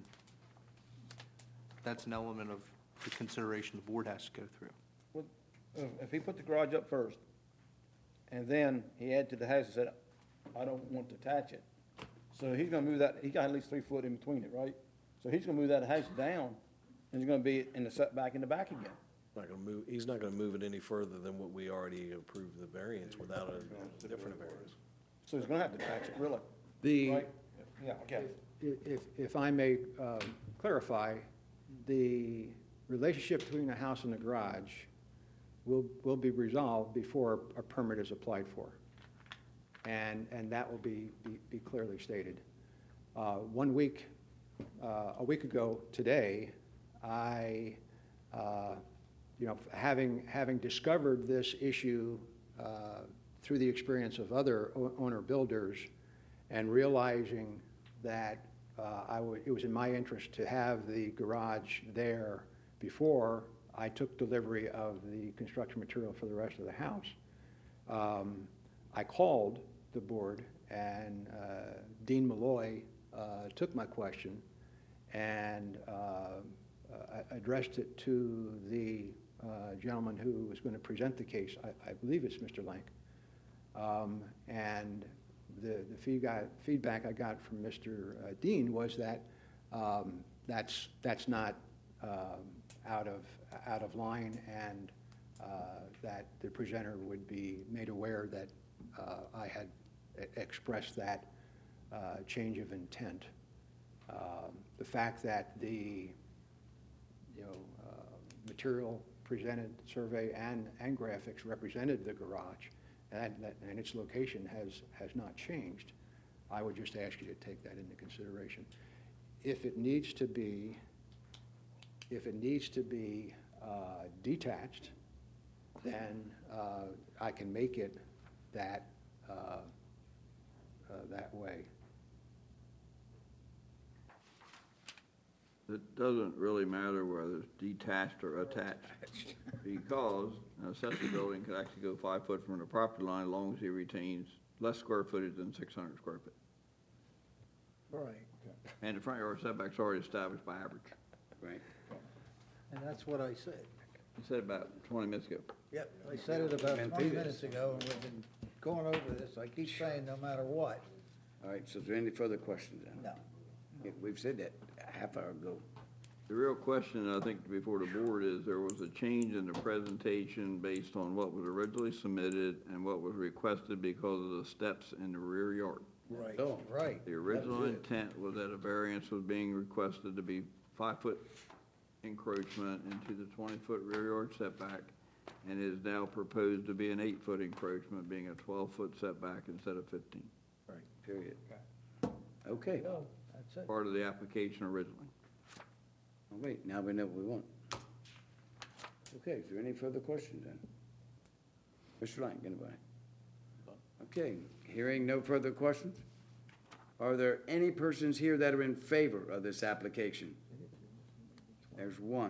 that's an element of the consideration the board has to go through. If if he put the garage up first, and then he added to the house and said, I don't want to attach it. So he's gonna move that, he got at least three foot in between it, right? So he's gonna move that house down, and he's gonna be in the setback in the back again. Not gonna move, he's not gonna move it any further than what we already approved the variance without a different variance. So he's gonna have to attach it, really, The, right? Yeah, okay. if, if I may um, clarify, the relationship between the house and the garage will, will be resolved before a permit is applied for. And, and that will be, be, be clearly stated. Uh, One week, uh, a week ago today, I, uh, you know, having, having discovered this issue uh, through the experience of other o- owner builders and realizing that uh, I would, it was in my interest to have the garage there before I took delivery of the construction material for the rest of the house. Um, I called the board, and uh, Dean Malloy uh, took my question and uh, uh, addressed it to the uh, gentleman who was going to present the case. I, I believe it's Mister Lank. Um, and the, the feedback, feedback I got from Mister uh, Dean was that um, that's, that's not um, out of, out of line, and uh, that the presenter would be made aware that uh, I had e- expressed that uh, change of intent. Um, the fact that the, you know, uh, material presented, survey and, and graphics represented the garage, and, that, and its location has, has not changed. I would just ask you to take that into consideration. If it needs to be, if it needs to be uh, detached, then uh, I can make it that, uh, uh, that way. It doesn't really matter whether it's detached or attached, because an accessory building could actually go five foot from the property line as long as he retains less square footage than six hundred square feet. Right. And the front yard setback's already established by average. Right. And that's what I said. You said about twenty minutes ago. Yep, I said it about Been twenty through this. minutes ago, and we've been going over this. I keep saying no matter what. All right, so is there any further questions then? No. Yeah, we've said that a half hour ago. The real question, I think, before the board is, there was a change in the presentation based on what was originally submitted and what was requested because of the steps in the rear yard. Right, So- right. The original That was it. intent was that a variance was being requested to be five-foot encroachment into the twenty-foot rear yard setback, and is now proposed to be an eight-foot encroachment, being a twelve-foot setback instead of fifteen, Period. Okay. Go, that's it. part of the application originally. All right, now we know what we want. Okay, is there any further questions then? Mister Lang, anybody? Okay, hearing no further questions, are there any persons here that are in favor of this application? There's one.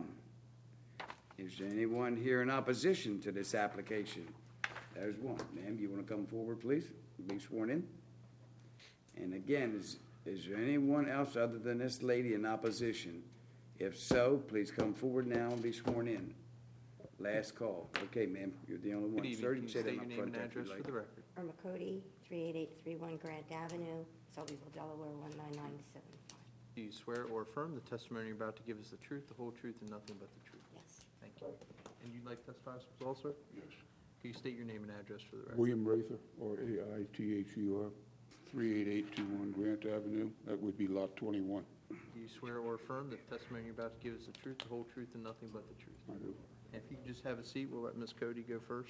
Is there anyone here in opposition to this application? There's one. Ma'am, you want to come forward, please? Be sworn in. And again, is, is there anyone else other than this lady in opposition? If so, please come forward now and be sworn in. Last call. Okay, ma'am, you're the only one. Good Sir, evening. you Can say you that state your up name front and if you address for like. the record? Irma Cody, three eight eight three one Grant Avenue, Selbyville, Delaware, one nine nine seven five. Do you swear or affirm the testimony you're about to give is the truth, the whole truth, and nothing but the truth? Yes. Thank you. And you'd like to testify as well, sir? Yes. Can you state your name and address for the record? William Rather, or A I T H U R, three eight eight two one Grant Avenue. That would be lot twenty-one. Do you swear or affirm that the testimony you're about to give is the truth, the whole truth, and nothing but the truth? I do. And if you could just have a seat, we'll let Miz Cody go first.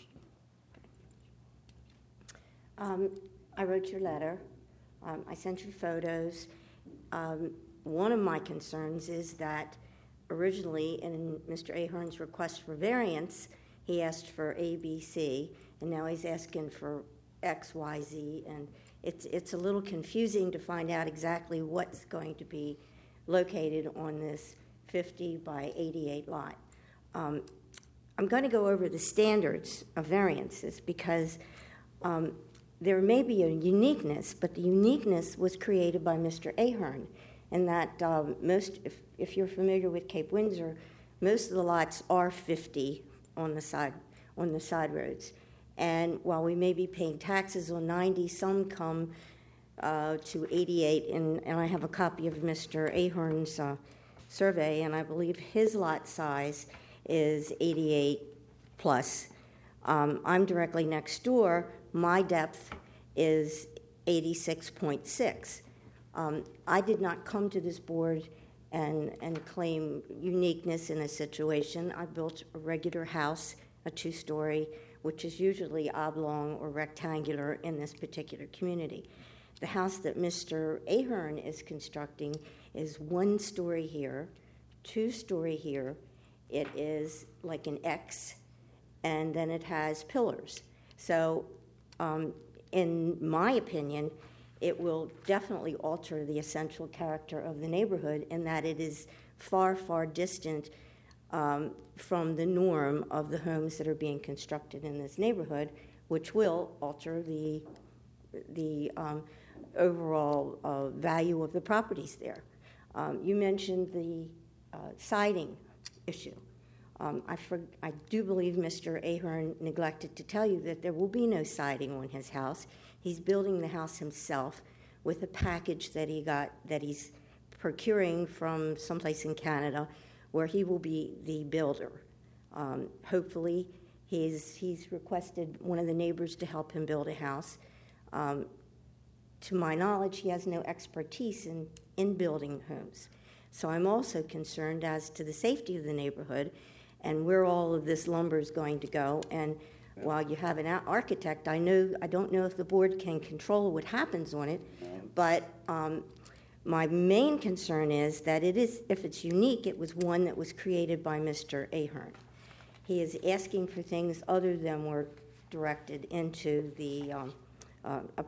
Um, I wrote your letter. Um, I sent you photos. Um, one of my concerns is that originally in Mister Ahern's request for variance, he asked for A, B, C, and now he's asking for X, Y, Z, and it's it's a little confusing to find out exactly what's going to be located on this fifty by eighty-eight lot. Um, I'm going to go over the standards of variances because um, there may be a uniqueness, but the uniqueness was created by Mister Ahern, and that um, most, if, if you're familiar with Cape Windsor, most of the lots are fifty on the side on the side roads, And while we may be paying taxes on ninety, some come uh, to eighty-eight, and, and I have a copy of Mister Ahern's uh, survey, and I believe his lot size is eighty-eight plus. Um, I'm directly next door. My depth is eighty-six point six. Um, I did not come to this board and, and claim uniqueness in a situation. I built a regular house, a two-story, which is usually oblong or rectangular in this particular community. The house that Mister Ahern is constructing is one story here, two story here. It is like an X, and then it has pillars. So, um, in my opinion, it will definitely alter the essential character of the neighborhood in that it is far, far distant um, from the norm of the homes that are being constructed in this neighborhood, which will alter the, the um, overall uh, value of the properties there. Um, you mentioned the uh, siding issue. Um, I, for, I do believe Mister Ahern neglected to tell you that there will be no siding on his house. He's building the house himself with a package that he got, that he's procuring from someplace in Canada, where he will be the builder. Um, hopefully, he's, he's requested one of the neighbors to help him build a house. Um, to my knowledge, he has no expertise in, in building homes. So I'm also concerned as to the safety of the neighborhood and where all of this lumber is going to go. And while you have an architect, I know I don't know if the board can control what happens on it, but um, my main concern is that it is, if it's unique, it was one that was created by Mister Ahern. He is asking for things other than were directed into the um, uh, uh,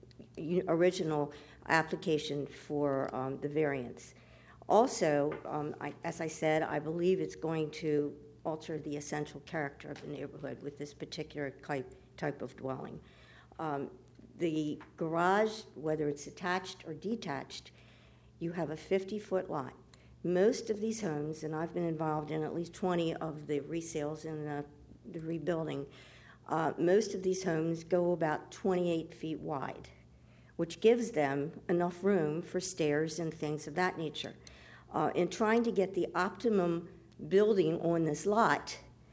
original application for um, the variance. Also, um, I, as I said, I believe it's going to alter the essential character of the neighborhood with this particular type, type of dwelling. Um, the garage, whether it's attached or detached, you have a fifty-foot lot. Most of these homes, and I've been involved in at least twenty of the resales and the, the rebuilding, uh, most of these homes go about twenty-eight feet wide, which gives them enough room for stairs and things of that nature. Uh, in trying to get the optimum building on this lot,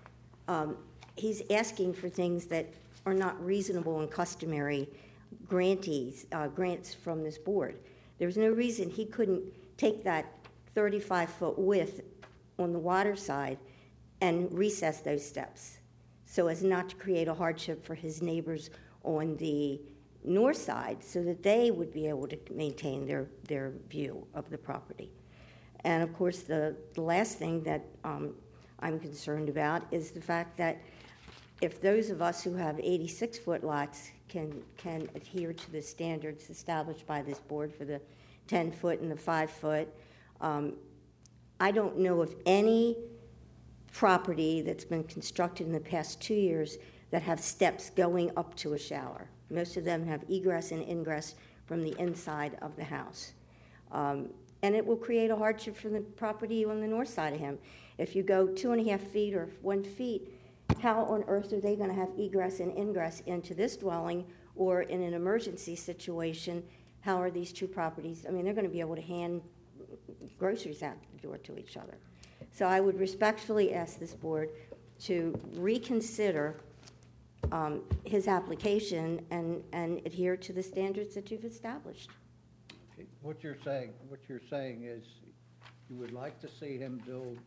um, he's asking for things that are not reasonable and customary grantees, uh, grants from this board. There's no reason he couldn't take that thirty-five foot width on the water side and recess those steps so as not to create a hardship for his neighbors on the north side so that they would be able to maintain their, their view of the property. And of course, the, the last thing that um, I'm concerned about is the fact that if those of us who have eighty-six foot lots can, can adhere to the standards established by this board for the ten foot and the five foot, um, I don't know of any property that's been constructed in the past two years that have steps going up to a shower. Most of them have egress and ingress from the inside of the house. Um, and it will create a hardship for the property on the north side of him. If you go two and a half feet or one feet, how on earth are they going to have egress and ingress into this dwelling, or in an emergency situation, how are these two properties? I mean, they're going to be able to hand groceries out the door to each other. So I would respectfully ask this board to reconsider um, his application and, and adhere to the standards that you've established. What you're saying, what you're saying is you would like to see him build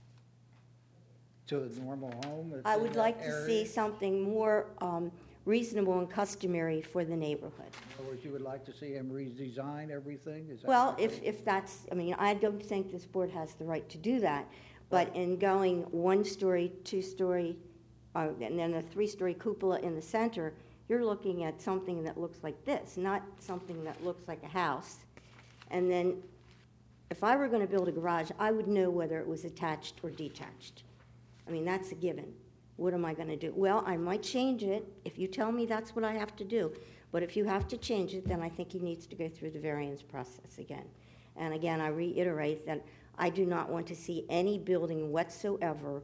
to a normal home? that's I in would that like to area? see something more um, reasonable and customary for the neighborhood. In other words, you would like to see him redesign everything? Is that Well, what you're if, saying? if that's, I mean, I don't think this board has the right to do that, but in going one-story, two-story, uh, and then a three-story cupola in the center, you're looking at something that looks like this, not something that looks like a house. And then, if I were going to build a garage, I would know whether it was attached or detached. I mean, that's a given. What am I going to do? Well, I might change it if you tell me that's what I have to do. But if you have to change it, then I think he needs to go through the variance process again. And again, I reiterate that I do not want to see any building whatsoever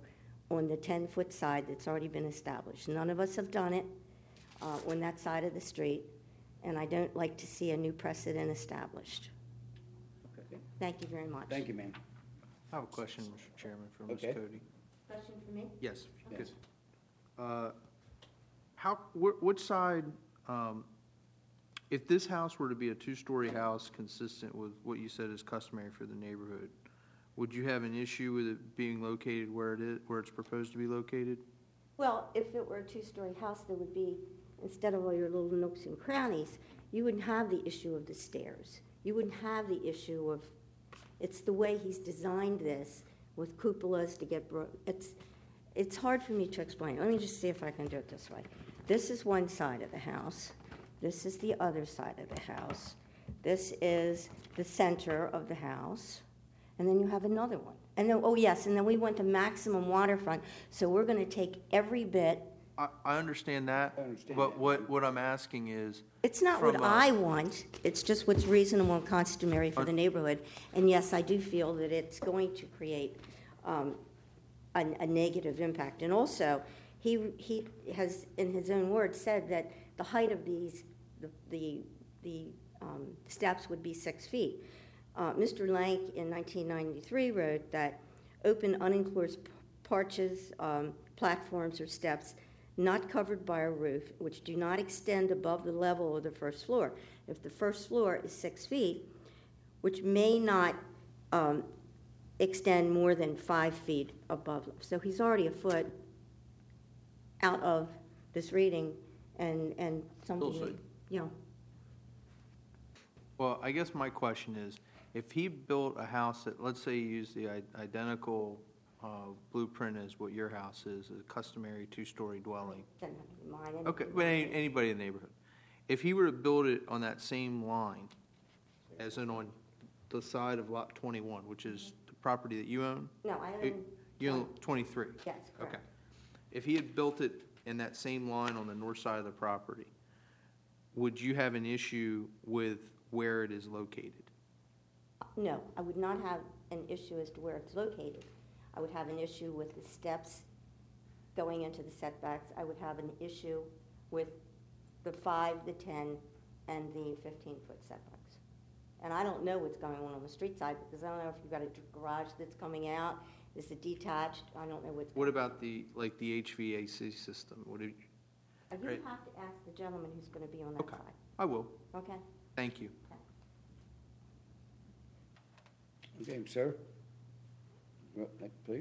on the ten-foot side that's already been established. None of us have done it uh, on that side of the street, and I don't like to see a new precedent established. Okay. Thank you very much. Thank you, ma'am. I have a question, Mister Chairman, for Miz Okay. Cody. Question for me? Yes, Yes. good. Uh, How, wh- which side, um, if this house were to be a two-story house consistent with what you said is customary for the neighborhood, would you have an issue with it being located where it is, where it's proposed to be located? Well, if it were a two-story house, there would be, instead of all your little nooks and crannies, you wouldn't have the issue of the stairs. You wouldn't have the issue of, it's the way he's designed this with cupolas to get, bro- it's, it's hard for me to explain. Let me just see if I can do it this way. This is one side of the house. This is the other side of the house. This is the center of the house. And then you have another one. And then, oh yes, and then we went to maximum waterfront, so we're going to take every bit. I, I understand that, I understand but that. what, what I'm asking is, It's not what From, uh, I want, it's just what's reasonable and customary for the neighborhood. And yes, I do feel that it's going to create um, a, a negative impact. And also, he, he has, in his own words, said that the height of these, the, the, the um, steps would be six feet. Uh, Mister Lank in nineteen ninety-three wrote that open unenclosed p- porches, um, platforms, or steps not covered by a roof, which do not extend above the level of the first floor. If the first floor is six feet, which may not um, extend more than five feet above. So he's already a foot out of this reading, and, and something, Still that, you know, well, I guess my question is, if he built a house that, let's say you use the i- identical uh, blueprint as what your house is, a customary two-story dwelling. doesn't have to be mine. Okay, but any, anybody in the neighborhood. If he were to build it on that same line, as in on the side of lot twenty-one, which is the property that you own? No, I You- own, You own twenty-three? yes, correct. Okay. If he had built it in that same line on the north side of the property, would you have an issue with where it is located? No, I would not have an issue as to where it's located. I would have an issue with the steps going into the setbacks. I would have an issue with the five, the ten, and the fifteen-foot setbacks. And I don't know what's going on on the street side, because I don't know if you've got a garage that's coming out, is it detached, I don't know what's. What about the, like, the H V A C system? Would it, You right. have to ask the gentleman who's going to be on that Okay. side, I will. okay? Thank you. Okay, sir? You're up next, please.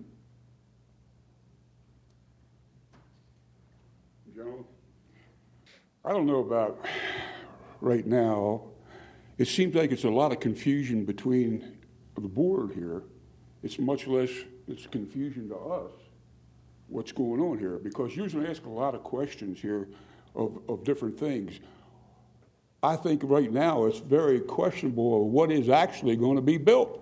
Gentlemen, I don't know about right now. It seems like it's a lot of confusion between the board here. It's much less, it's confusion to us, what's going on here, because usually I ask a lot of questions here of, of different things. I think right now it's very questionable of what is actually going to be built.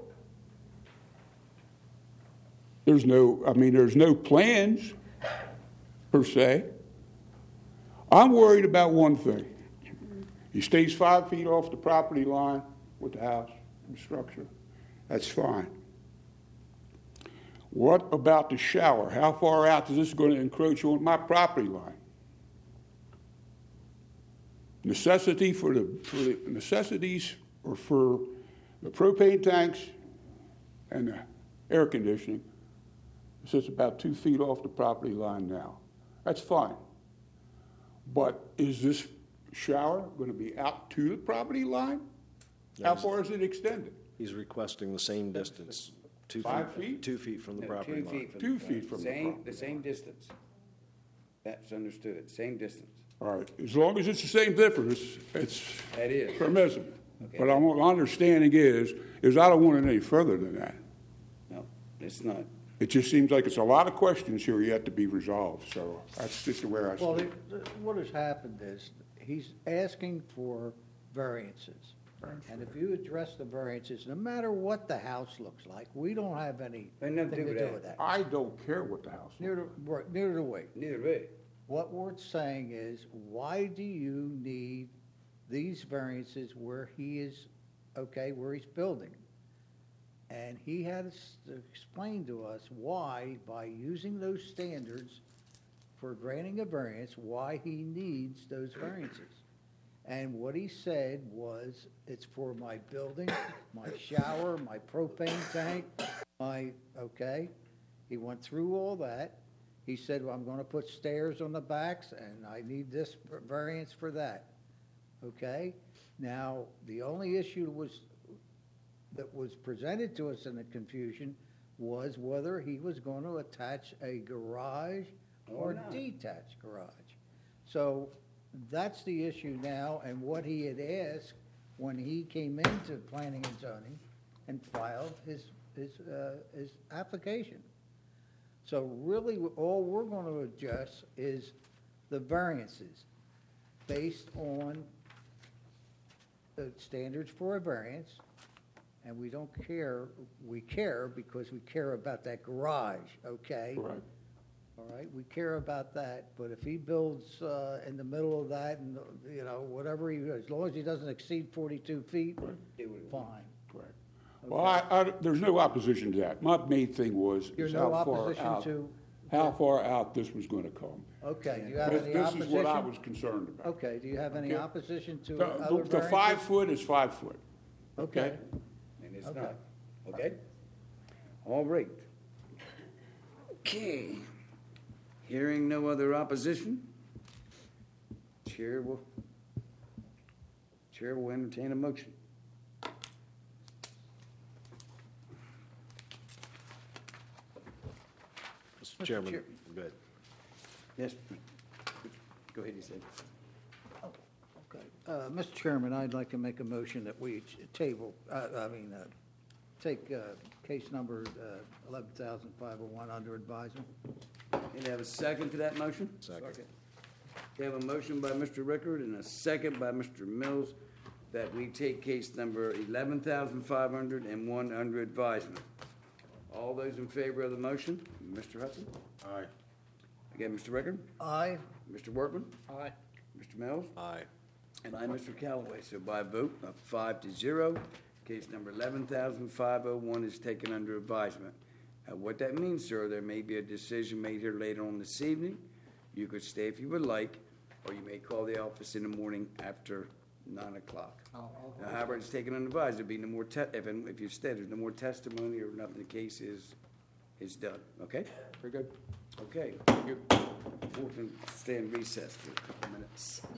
There's no, I mean, there's no plans per se. I'm worried about one thing. He stays five feet off the property line with the house and structure. That's fine. What about the shower? How far out is this going to encroach on my property line? Necessity for the, for the necessities or for the propane tanks and the air conditioning, it sits about two feet off the property line now. That's fine. But is this shower going to be out to the property line? How Yes. far is it extended? He's requesting the same distance, two Five feet? Two feet from the No, property two line. feet from Two the- feet from the same- property The same distance. That's understood, same distance. All right, as long as it's the same difference, it's That is. permissible. Okay. But I'm- my understanding is, is I don't want it any further than that. No, it's not. It just seems like it's a lot of questions here yet to be resolved, so that's just the way I see Well, it. the- the- what has happened is, he's asking for variances. And if you address the variances, no matter what the house looks like, we don't have anything Ain't to nothing to do do with with that. that. I don't care what the house is. Neither, right, neither do we. Neither way. What we're saying is, why do you need these variances where he is, okay, where he's building? And he had us to explain to us why, by using those standards for granting a variance, why he needs those variances. And what he said was, it's for my building, my shower, my propane tank, my, okay? He went through all that. He said, well, I'm gonna put stairs on the backs, and I need this variance for that, okay? Now, the only issue was, that was presented to us in the confusion was whether he was gonna attach a garage Or or not. detached garage. So that's the issue now, and what he had asked when he came into planning and zoning and filed his, his, uh, his application. So really, all we're gonna adjust is the variances based on the standards for a variance, and we don't care, we care because we care about that garage, okay? Correct. All right, we care about that, but if he builds uh, in the middle of that and, you know, whatever he, as long as he doesn't exceed forty-two feet, fine. Correct. Well, I, I, there's no opposition to that. My main thing was, You're is no how far opposition out, to- how far out this was gonna come. Okay, do you have This, any this is what I opposition? was concerned about. Okay, do you have any Okay. opposition to The, other the- the five variances? foot is five foot. Okay, And it's Okay. not, okay? All right. Okay. Hearing no other opposition, Chair will, Chair will entertain a motion. Mister Mister Chairman, Chair- go ahead. Yes, go ahead, you said. okay. Uh, Mister Chairman, I'd like to make a motion that we ch- table, uh, I mean, uh, take uh, case number uh, eleven thousand five oh one under advisement. And have a second to that motion? Second. We have a motion by Mister Rickard and a second by Mister Mills that we take case number eleven thousand five hundred one under advisement. All those in favor of the motion, Mister Hudson? Aye. Again, Mister Rickard? Aye. Mister Workman? Aye. Mister Mills? Aye. And I, Mister Callaway. So by a vote of five to zero, case number eleven thousand five oh one is taken under advisement. Now, what that means, sir, there may be a decision made here later on this evening. You could stay if you would like, or you may call the office in the morning after nine o'clock. Now, however, it's taken under advisement, there'll be no more, te- if, if you stay, there's no more testimony or nothing, the case is, is done, okay? Very good. Okay. We'll stay in recess for a couple minutes.